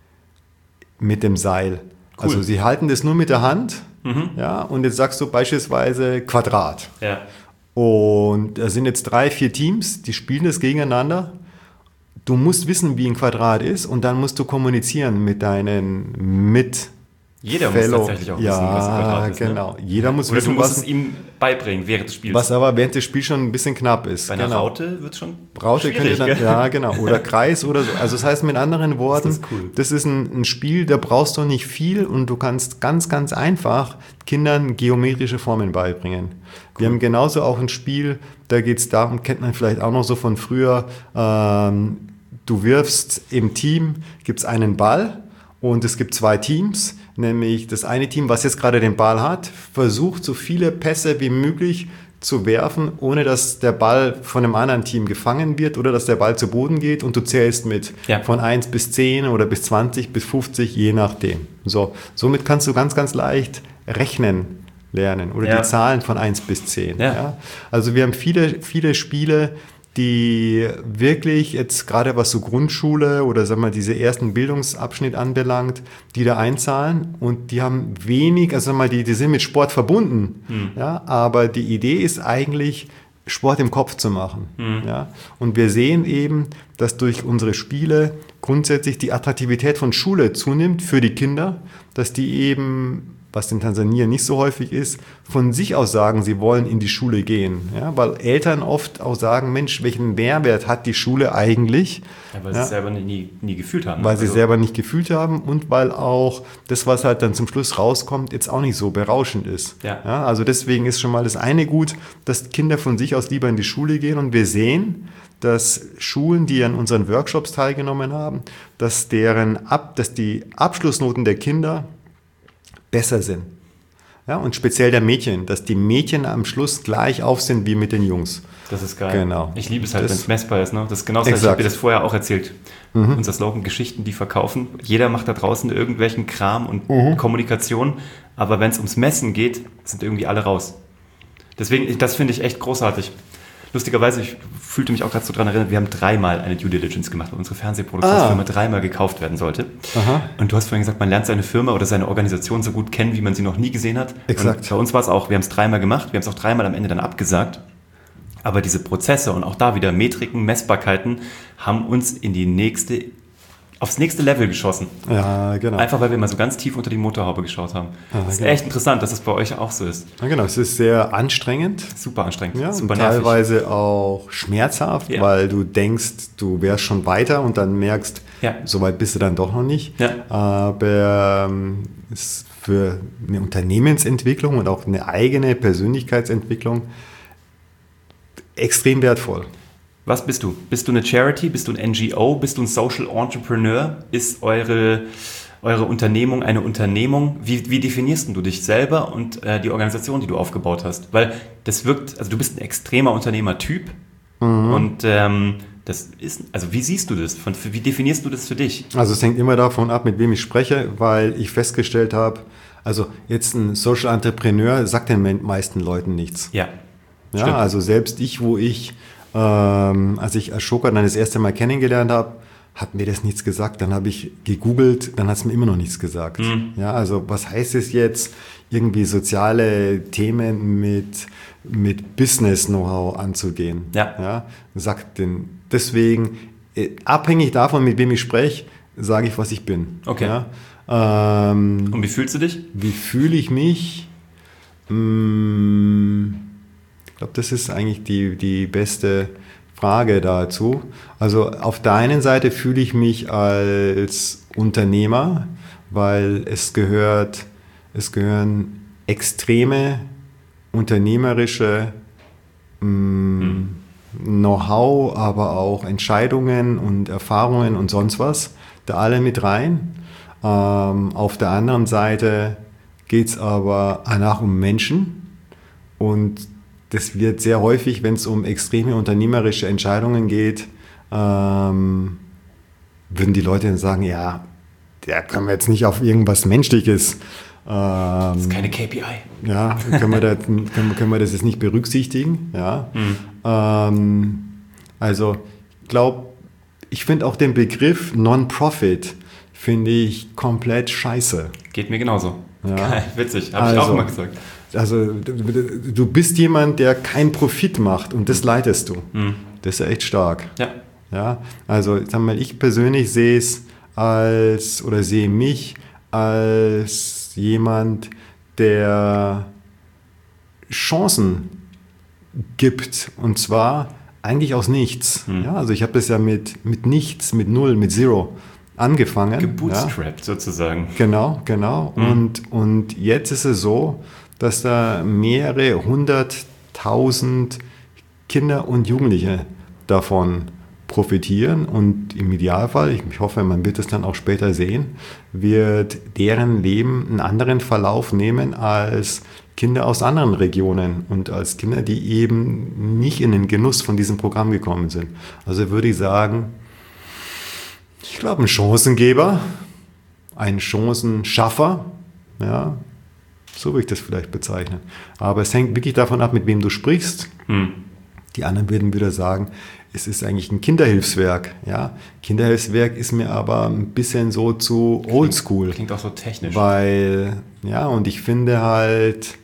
mit dem Seil. Cool. Also sie halten das nur mit der Hand. Ja, und jetzt sagst du beispielsweise Quadrat. Ja. Und da sind jetzt 3, 4 Teams, die spielen das gegeneinander. Du musst wissen, wie ein Quadrat ist, und dann musst du kommunizieren mit deinen Jeder muss tatsächlich auch wissen, was ein Quadrat ist. Genau. Jeder muss Oder wissen, du musst es ihm beibringen während des Spiels. was aber während des Spiels schon ein bisschen knapp ist. Bei einer Raute wird es schon Raute könnt ihr dann, ja, genau. Oder Kreis oder so. Also das heißt mit anderen Worten, Das ist cool. das ist ein Spiel, da brauchst du nicht viel, und du kannst ganz, ganz einfach Kindern geometrische Formen beibringen. Wir haben genauso auch ein Spiel, da geht es darum, kennt man vielleicht auch noch so von früher, du wirfst im Team, gibt es einen Ball, und es gibt 2 Teams, nämlich das eine Team, was jetzt gerade den Ball hat, versucht so viele Pässe wie möglich zu werfen, ohne dass der Ball von einem anderen Team gefangen wird oder dass der Ball zu Boden geht, und du zählst mit von 1 bis 10 oder bis 20 bis 50, je nachdem. So, somit kannst du ganz, ganz leicht rechnen lernen oder die Zahlen von 1 bis 10. Ja. Ja? Also wir haben viele, viele Spiele, die wirklich jetzt gerade was so Grundschule oder sagen wir diese ersten Bildungsabschnitt anbelangt, die da einzahlen, und die haben wenig, also sagen wir die sind mit Sport verbunden, ja, aber die Idee ist eigentlich, Sport im Kopf zu machen. Ja? Und wir sehen eben, dass durch unsere Spiele grundsätzlich die Attraktivität von Schule zunimmt für die Kinder, dass die eben, was in Tansania nicht so häufig ist, von sich aus sagen, sie wollen in die Schule gehen. Ja, weil Eltern oft auch sagen, Mensch, welchen Mehrwert hat die Schule eigentlich? Ja, weil sie es selber nie gefühlt haben. Weil sie es selber nicht gefühlt haben, und weil auch das, was halt dann zum Schluss rauskommt, jetzt auch nicht so berauschend ist. Ja. Ja, also deswegen ist schon mal das eine gut, dass Kinder von sich aus lieber in die Schule gehen, und wir sehen, dass Schulen, die an unseren Workshops teilgenommen haben, dass die Abschlussnoten der Kinder besser sind. Ja, und speziell der Mädchen, dass die Mädchen am Schluss gleich auf sind wie mit den Jungs. Das ist geil. Genau. Ich liebe es halt, wenn es messbar ist. Ne? Das ist genauso, ich habe dir das vorher auch erzählt. Unser Slogan, Geschichten, die verkaufen. Jeder macht da draußen irgendwelchen Kram und Kommunikation, aber wenn es ums Messen geht, sind irgendwie alle raus. Deswegen, das finde ich echt großartig. Lustigerweise, ich fühlte mich auch gerade so dran erinnert, wir haben 3-mal eine Due Diligence gemacht, weil unsere Fernsehproduktionsfirma 3-mal gekauft werden sollte. Aha. Und du hast vorhin gesagt, man lernt seine Firma oder seine Organisation so gut kennen, wie man sie noch nie gesehen hat. Exakt. Und bei uns war es auch, wir haben es 3-mal gemacht, wir haben es auch 3-mal am Ende dann abgesagt. Aber diese Prozesse und auch da wieder Metriken, Messbarkeiten haben uns aufs nächste Level geschossen. Ja, genau. Einfach, weil wir mal so ganz tief unter die Motorhaube geschaut haben. Das ist echt interessant, dass das bei euch auch so ist. Ja, genau. Es ist sehr anstrengend. Super anstrengend, Ja, super und nervig. teilweise auch schmerzhaft, weil du denkst, du wärst schon weiter, und dann merkst, so weit bist du dann doch noch nicht. Ja. Aber es ist für eine Unternehmensentwicklung und auch eine eigene Persönlichkeitsentwicklung extrem wertvoll. Was bist du? Bist du eine Charity? Bist du ein NGO? Bist du ein Social Entrepreneur? Ist eure Unternehmung eine Unternehmung? Wie definierst du dich selber und die Organisation, die du aufgebaut hast? Weil das wirkt, also du bist ein extremer Unternehmertyp und das ist, also wie siehst du das? Wie definierst du das für dich? Also es hängt immer davon ab, mit wem ich spreche, weil ich festgestellt habe, also jetzt ein Social Entrepreneur sagt den meisten Leuten nichts. Ja. Ja, stimmt. also selbst ich, als ich Ashoka dann das erste Mal kennengelernt habe, hat mir das nichts gesagt. Dann habe ich gegoogelt, dann hat es mir immer noch nichts gesagt. Ja, also was heißt es jetzt, irgendwie soziale Themen mit Business-Know-how anzugehen? Ja, sagt denn deswegen, abhängig davon, mit wem ich spreche, sage ich, was ich bin. Okay. Ja? Und wie fühlst du dich? Wie fühle ich mich? Ich glaube, das ist eigentlich die beste Frage dazu. Also auf der einen Seite fühle ich mich als Unternehmer, weil es gehören extreme unternehmerische Know-how, aber auch Entscheidungen und Erfahrungen und sonst was da alle mit rein. Auf der anderen Seite geht es aber danach um Menschen und das wird sehr häufig, wenn es um extreme unternehmerische Entscheidungen geht, würden die Leute dann sagen, ja, da können wir jetzt nicht auf irgendwas Menschliches. Das ist keine KPI. Ja, können wir das jetzt nicht berücksichtigen. Ja. Also ich finde auch den Begriff Non-Profit finde ich komplett scheiße. Geht mir genauso. Ja. Geil, witzig, habe ich auch immer gesagt. Also du bist jemand, der keinen Profit macht und das leitest du. Das ist echt stark. Ja, also ich persönlich sehe mich als jemand, der Chancen gibt und zwar eigentlich aus nichts. Ja, also ich habe das ja mit nichts, mit Null, mit Zero angefangen. Gebootstrapped sozusagen. Genau. Und jetzt ist es so, dass da mehrere 100.000 Kinder und Jugendliche davon profitieren und im Idealfall, ich hoffe, man wird es dann auch später sehen, wird deren Leben einen anderen Verlauf nehmen als Kinder aus anderen Regionen und als Kinder, die eben nicht in den Genuss von diesem Programm gekommen sind. Also würde ich sagen, ich glaube, ein Chancengeber, ein Chancenschaffer, ja, so würde ich das vielleicht bezeichnen. Aber es hängt wirklich davon ab, mit wem du sprichst. Die anderen würden wieder sagen, es ist eigentlich ein Kinderhilfswerk. Ja? Kinderhilfswerk ist mir aber ein bisschen so zu oldschool. Klingt auch so technisch. Und ich finde halt,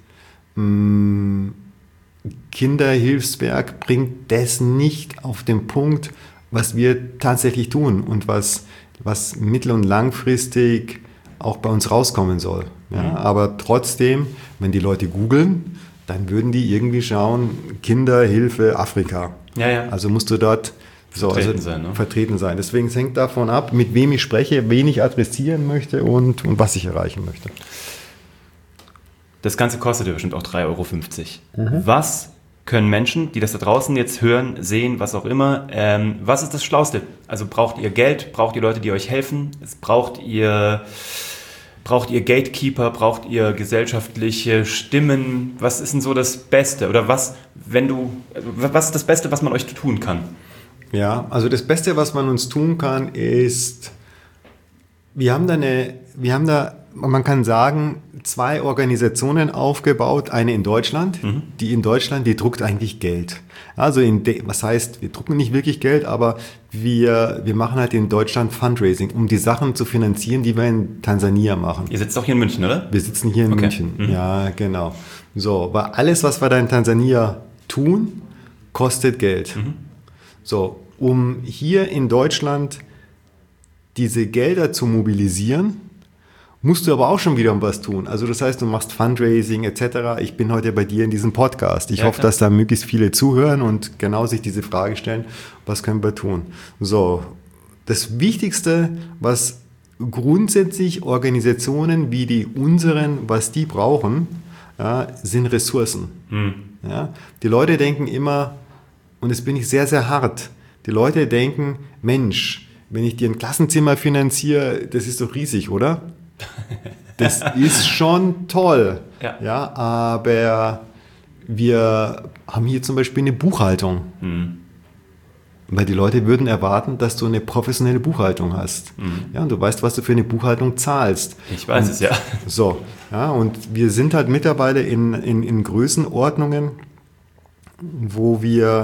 Kinderhilfswerk bringt das nicht auf den Punkt, was wir tatsächlich tun und was mittel- und langfristig auch bei uns rauskommen soll. Ja? Aber trotzdem, wenn die Leute googeln, dann würden die irgendwie schauen, Kinderhilfe Afrika. Ja. Also musst du dort vertreten sein. Deswegen hängt davon ab, mit wem ich spreche, wen ich adressieren möchte und was ich erreichen möchte. Das Ganze kostet ja bestimmt auch 3,50 €. Was können Menschen, die das da draußen jetzt hören, sehen, was auch immer, was ist das Schlauste? Also braucht ihr Geld? Braucht ihr Leute, die euch helfen? Braucht ihr Gatekeeper? Braucht ihr gesellschaftliche Stimmen? Was ist denn so das Beste? Oder was ist das Beste, was man euch tun kann? Ja, also das Beste, was man uns tun kann, ist, man kann sagen, 2 Organisationen aufgebaut, eine in Deutschland, die druckt eigentlich Geld. Also was heißt, wir drucken nicht wirklich Geld, aber wir machen halt in Deutschland Fundraising, um die Sachen zu finanzieren, die wir in Tansania machen. Ihr sitzt auch hier in München, oder? Wir sitzen hier in München, ja, genau. So, weil alles, was wir da in Tansania tun, kostet Geld. So, um hier in Deutschland diese Gelder zu mobilisieren, musst du aber auch schon wieder was tun. Also das heißt, du machst Fundraising etc. Ich bin heute bei dir in diesem Podcast. Ich hoffe, dass da möglichst viele zuhören und genau sich diese Frage stellen, was können wir tun? So, das Wichtigste, was grundsätzlich Organisationen wie die unseren, was die brauchen, sind Ressourcen. Ja? Die Leute denken immer, und das bin ich sehr, sehr hart, die Leute denken, Mensch, wenn ich dir ein Klassenzimmer finanziere, das ist doch riesig, oder? Das ist schon toll, ja, aber wir haben hier zum Beispiel eine Buchhaltung. Weil die Leute würden erwarten, dass du eine professionelle Buchhaltung hast. Ja, und du weißt, was du für eine Buchhaltung zahlst. Ich weiß es, ja. So, ja, und wir sind halt mittlerweile in Größenordnungen, wo wir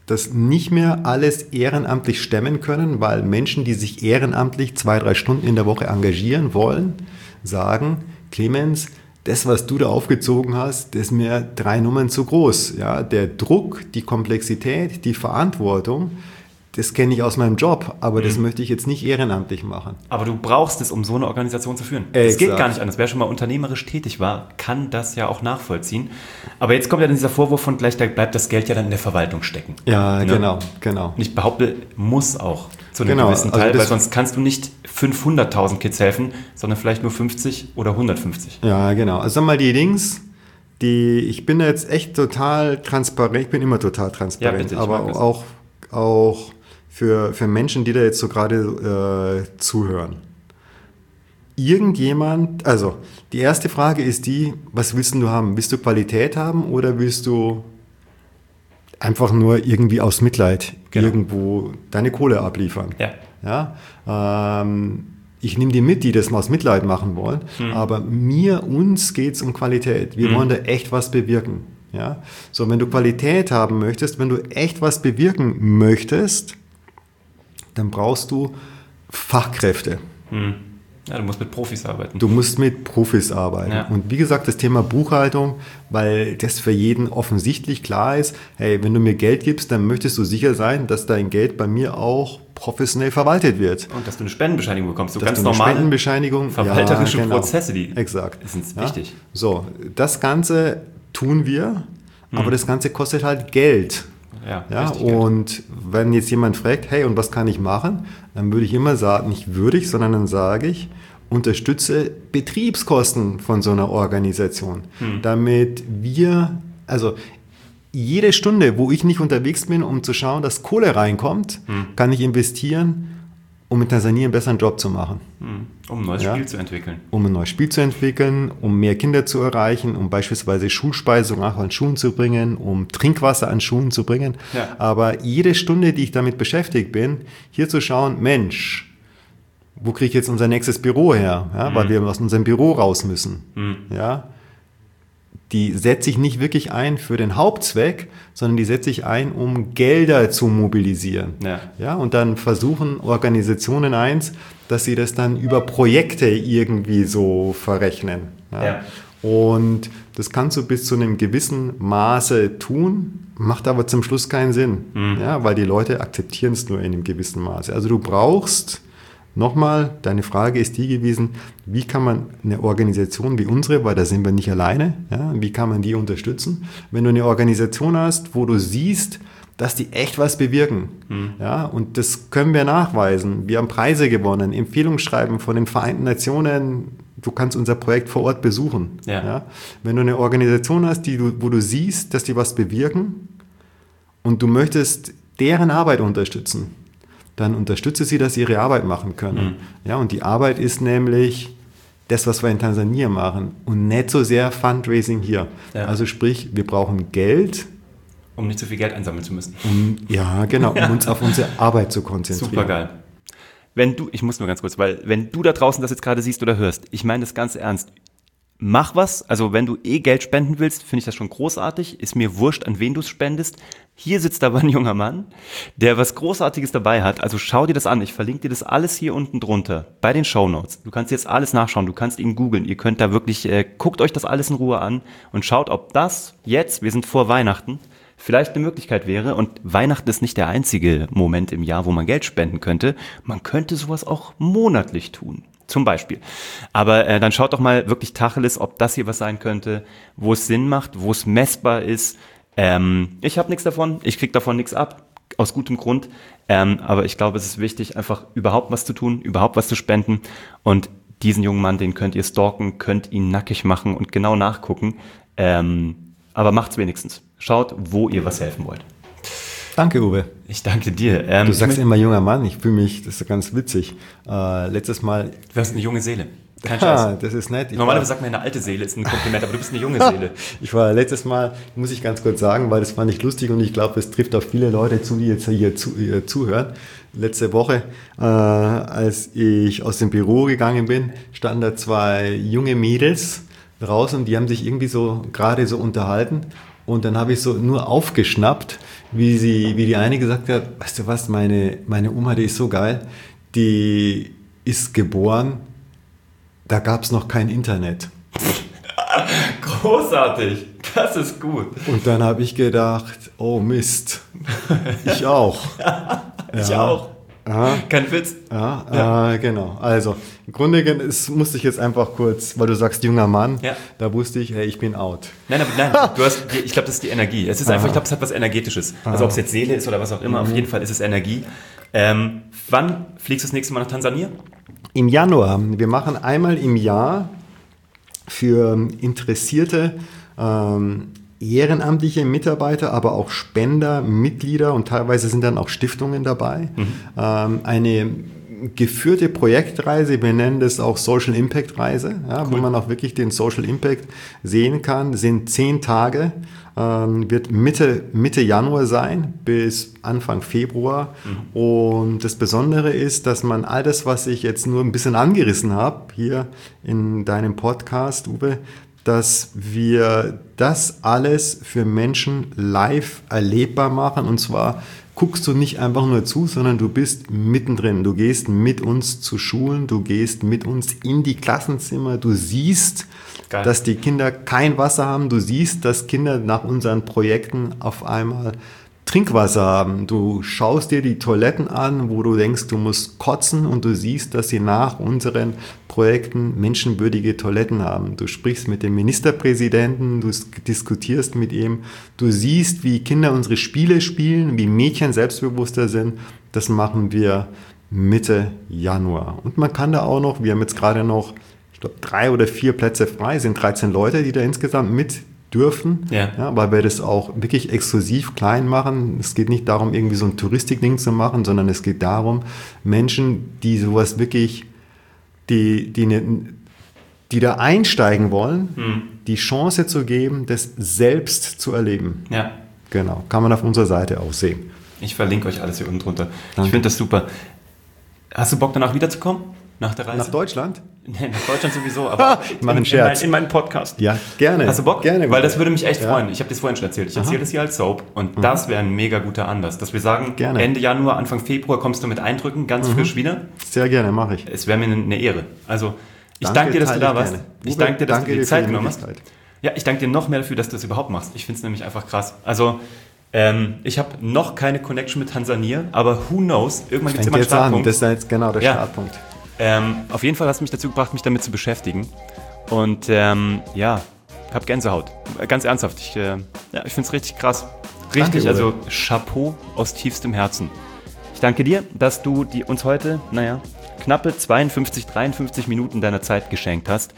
das nicht mehr alles ehrenamtlich stemmen können, weil Menschen, die sich ehrenamtlich 2-3 Stunden in der Woche engagieren wollen, sagen, Clemens, das, was du da aufgezogen hast, das ist mir 3 Nummern zu groß. Ja, der Druck, die Komplexität, die Verantwortung, das kenne ich aus meinem Job, aber das möchte ich jetzt nicht ehrenamtlich machen. Aber du brauchst es, um so eine Organisation zu führen. Es geht gar nicht anders. Wer schon mal unternehmerisch tätig war, kann das ja auch nachvollziehen. Aber jetzt kommt ja dann dieser Vorwurf von gleich, da bleibt das Geld ja dann in der Verwaltung stecken. Ja, ne? Genau. Und ich behaupte, muss auch zu einem gewissen Teil, weil sonst kannst du nicht 500.000 Kids helfen, sondern vielleicht nur 50 oder 150. Ja, genau. Also sag mal, ich bin da jetzt echt total transparent, ich bin immer total transparent, ja, bitte, aber auch für Menschen, die da jetzt so gerade zuhören. Irgendjemand, also die erste Frage ist die, was willst du haben? Willst du Qualität haben oder willst du einfach nur irgendwie aus Mitleid irgendwo deine Kohle abliefern? Ja? Ich nehme die mit, die das mal aus Mitleid machen wollen, aber uns geht es um Qualität. Wir wollen da echt was bewirken. Ja? So, wenn du Qualität haben möchtest, wenn du echt was bewirken möchtest, dann brauchst du Fachkräfte. Ja, du musst mit Profis arbeiten. Ja. Und wie gesagt, das Thema Buchhaltung, weil das für jeden offensichtlich klar ist, hey, wenn du mir Geld gibst, dann möchtest du sicher sein, dass dein Geld bei mir auch professionell verwaltet wird. Und dass du eine Spendenbescheinigung bekommst. Ganz normale verwalterische Prozesse, die sind wichtig. Ja? So, das Ganze tun wir, aber das Ganze kostet halt Geld. Ja, und wenn jetzt jemand fragt, hey, und was kann ich machen? Dann würde ich immer sagen, sondern dann sage ich, unterstütze Betriebskosten von so einer Organisation. Damit also jede Stunde, wo ich nicht unterwegs bin, um zu schauen, dass Kohle reinkommt, kann ich investieren, um in Tansania einen besseren Job zu machen. Um ein neues Spiel zu entwickeln. Um ein neues Spiel zu entwickeln, um mehr Kinder zu erreichen, um beispielsweise Schulspeisung auch an Schulen zu bringen, um Trinkwasser an Schulen zu bringen. Ja. Aber jede Stunde, die ich damit beschäftigt bin, hier zu schauen, Mensch, wo kriege ich jetzt unser nächstes Büro her? Ja, weil wir aus unserem Büro raus müssen. Ja, die setze ich nicht wirklich ein für den Hauptzweck, sondern die setze ich ein, um Gelder zu mobilisieren. Ja, und dann versuchen Organisationen dass sie das dann über Projekte irgendwie so verrechnen. Ja. Und das kannst du bis zu einem gewissen Maße tun, macht aber zum Schluss keinen Sinn, ja, weil die Leute akzeptieren es nur in einem gewissen Maße. Also du brauchst, nochmal, deine Frage ist die gewesen, wie kann man eine Organisation wie unsere, weil da sind wir nicht alleine, ja, wie kann man die unterstützen? Wenn du eine Organisation hast, wo du siehst, dass die echt was bewirken, ja, und das können wir nachweisen. Wir haben Preise gewonnen, Empfehlungsschreiben von den Vereinten Nationen, du kannst unser Projekt vor Ort besuchen. Ja. Wenn du eine Organisation hast, wo du siehst, dass die was bewirken und du möchtest deren Arbeit unterstützen, dann unterstütze sie, dass sie ihre Arbeit machen können. Ja, und die Arbeit ist nämlich das, was wir in Tansania machen und nicht so sehr Fundraising hier. Ja. Also sprich, wir brauchen Geld. Um nicht so viel Geld einsammeln zu müssen. Um uns auf unsere Arbeit zu konzentrieren. Supergeil. Ich muss nur ganz kurz, weil wenn du da draußen das jetzt gerade siehst oder hörst, ich meine das ganz ernst, mach was, also wenn du Geld spenden willst, finde ich das schon großartig, ist mir wurscht, an wen du es spendest. Hier sitzt aber ein junger Mann, der was Großartiges dabei hat, also schau dir das an, ich verlinke dir das alles hier unten drunter, bei den Shownotes. Du kannst jetzt alles nachschauen, du kannst ihn googeln, ihr könnt da wirklich, guckt euch das alles in Ruhe an und schaut, ob das jetzt, wir sind vor Weihnachten, vielleicht eine Möglichkeit wäre, und Weihnachten ist nicht der einzige Moment im Jahr, wo man Geld spenden könnte, man könnte sowas auch monatlich tun. Zum Beispiel. Aber dann schaut doch mal wirklich Tacheles, ob das hier was sein könnte, wo es Sinn macht, wo es messbar ist. Ich habe nichts davon, ich kriege davon nichts ab, aus gutem Grund. Aber ich glaube, es ist wichtig, einfach überhaupt was zu tun, überhaupt was zu spenden. Und diesen jungen Mann, den könnt ihr stalken, könnt ihn nackig machen und genau nachgucken. Aber macht's wenigstens. Schaut, wo ihr was helfen wollt. Danke, Uwe. Ich danke dir. Du sagst immer junger Mann, ich fühle mich, das ist ganz witzig. Letztes Mal... Du hast eine junge Seele. Kein Scheiß. Das ist nett. Normalerweise sagt man, eine alte Seele ist ein Kompliment, aber du bist eine junge Seele. Ich war letztes Mal, muss ich ganz kurz sagen, weil das fand ich lustig und ich glaube, es trifft auch viele Leute zu, die jetzt hier zuhören. Letzte Woche, als ich aus dem Büro gegangen bin, standen da 2 junge Mädels draußen und die haben sich irgendwie so gerade so unterhalten. Und dann habe ich so nur aufgeschnappt, wie die eine gesagt hat, weißt du was, meine Oma, die ist so geil, die ist geboren, da gab es noch kein Internet. Großartig, das ist gut. Und dann habe ich gedacht, oh Mist, ich auch. Ich auch. Aha. Kein Witz. Ja. Genau. Also, im Grunde musste ich jetzt einfach kurz, weil du sagst, junger Mann, da wusste ich, hey, ich bin out. Nein, ich glaube, das ist die Energie. Es ist einfach, ich glaube, es hat was Energetisches. Also, ob es jetzt Seele ist oder was auch immer, auf jeden Fall ist es Energie. Wann fliegst du das nächste Mal nach Tansania? Im Januar. Wir machen einmal im Jahr für interessierte ehrenamtliche Mitarbeiter, aber auch Spender, Mitglieder und teilweise sind dann auch Stiftungen dabei. Eine geführte Projektreise, wir nennen das auch Social Impact Reise, ja, cool. Wo man auch wirklich den Social Impact sehen kann, sind 10 Tage, wird Mitte Januar sein bis Anfang Februar. Und das Besondere ist, dass man all das, was ich jetzt nur ein bisschen angerissen habe, hier in deinem Podcast, Uwe, dass wir das alles für Menschen live erlebbar machen. Und zwar guckst du nicht einfach nur zu, sondern du bist mittendrin. Du gehst mit uns zu Schulen, du gehst mit uns in die Klassenzimmer. Du siehst, dass die Kinder kein Wasser haben. Du siehst, dass Kinder nach unseren Projekten auf einmal Trinkwasser haben. Du schaust dir die Toiletten an, wo du denkst, du musst kotzen und du siehst, dass sie nach unseren Projekten menschenwürdige Toiletten haben. Du sprichst mit dem Ministerpräsidenten, du diskutierst mit ihm, du siehst, wie Kinder unsere Spiele spielen, wie Mädchen selbstbewusster sind. Das machen wir Mitte Januar. Und man kann da auch noch, wir haben jetzt gerade noch, ich glaube, 3 oder 4 Plätze frei, sind 13 Leute, die da insgesamt mit dürfen, weil wir das auch wirklich exklusiv klein machen. Es geht nicht darum, irgendwie so ein Touristikding zu machen, sondern es geht darum, Menschen, die sowas wirklich, die da einsteigen wollen, die Chance zu geben, das selbst zu erleben. Ja. Genau, kann man auf unserer Seite auch sehen. Ich verlinke euch alles hier unten drunter. Danke. Ich finde das super. Hast du Bock, danach wiederzukommen? Nach der Reise? Nach Deutschland? Nee, nach Deutschland sowieso, aber in meinen Podcast. Ja, gerne. Hast du Bock? Gerne. Weil das würde mich echt freuen. Ich habe das vorhin schon erzählt. Ich erzähle das hier als Soap und das wäre ein mega guter Anlass, dass wir sagen, gerne. Ende Januar, Anfang Februar kommst du mit Eindrücken, ganz frisch wieder. Sehr gerne, mache ich. Es wäre mir eine Ehre. Also, ich danke dir, dass du da warst. Ich danke dir, dass du dir die Zeit genommen hast. Ja, ich danke dir noch mehr dafür, dass du das überhaupt machst. Ich finde es nämlich einfach krass. Also, ich habe noch keine Connection mit Tansania, aber who knows, irgendwann gibt es immer einen Startpunkt. Das ist jetzt genau der Startpunkt. Auf jeden Fall hast du mich dazu gebracht, mich damit zu beschäftigen. Und ich habe Gänsehaut. Ganz ernsthaft. Ich finde es richtig krass. Richtig, danke, also Chapeau aus tiefstem Herzen. Ich danke dir, dass du uns heute, knappe 53 Minuten deiner Zeit geschenkt hast.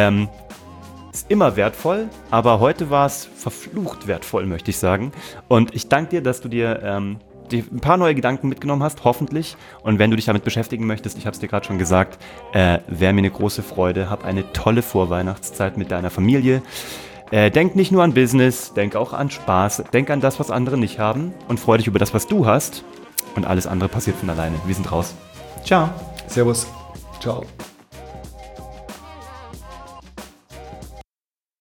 Ist immer wertvoll, aber heute war es verflucht wertvoll, möchte ich sagen. Und ich danke dir, dass du dir ein paar neue Gedanken mitgenommen hast, hoffentlich. Und wenn du dich damit beschäftigen möchtest, ich habe es dir gerade schon gesagt, wäre mir eine große Freude. Hab eine tolle Vorweihnachtszeit mit deiner Familie. Denk nicht nur an Business, denk auch an Spaß. Denk an das, was andere nicht haben. Und freu dich über das, was du hast. Und alles andere passiert von alleine. Wir sind raus. Ciao. Servus. Ciao.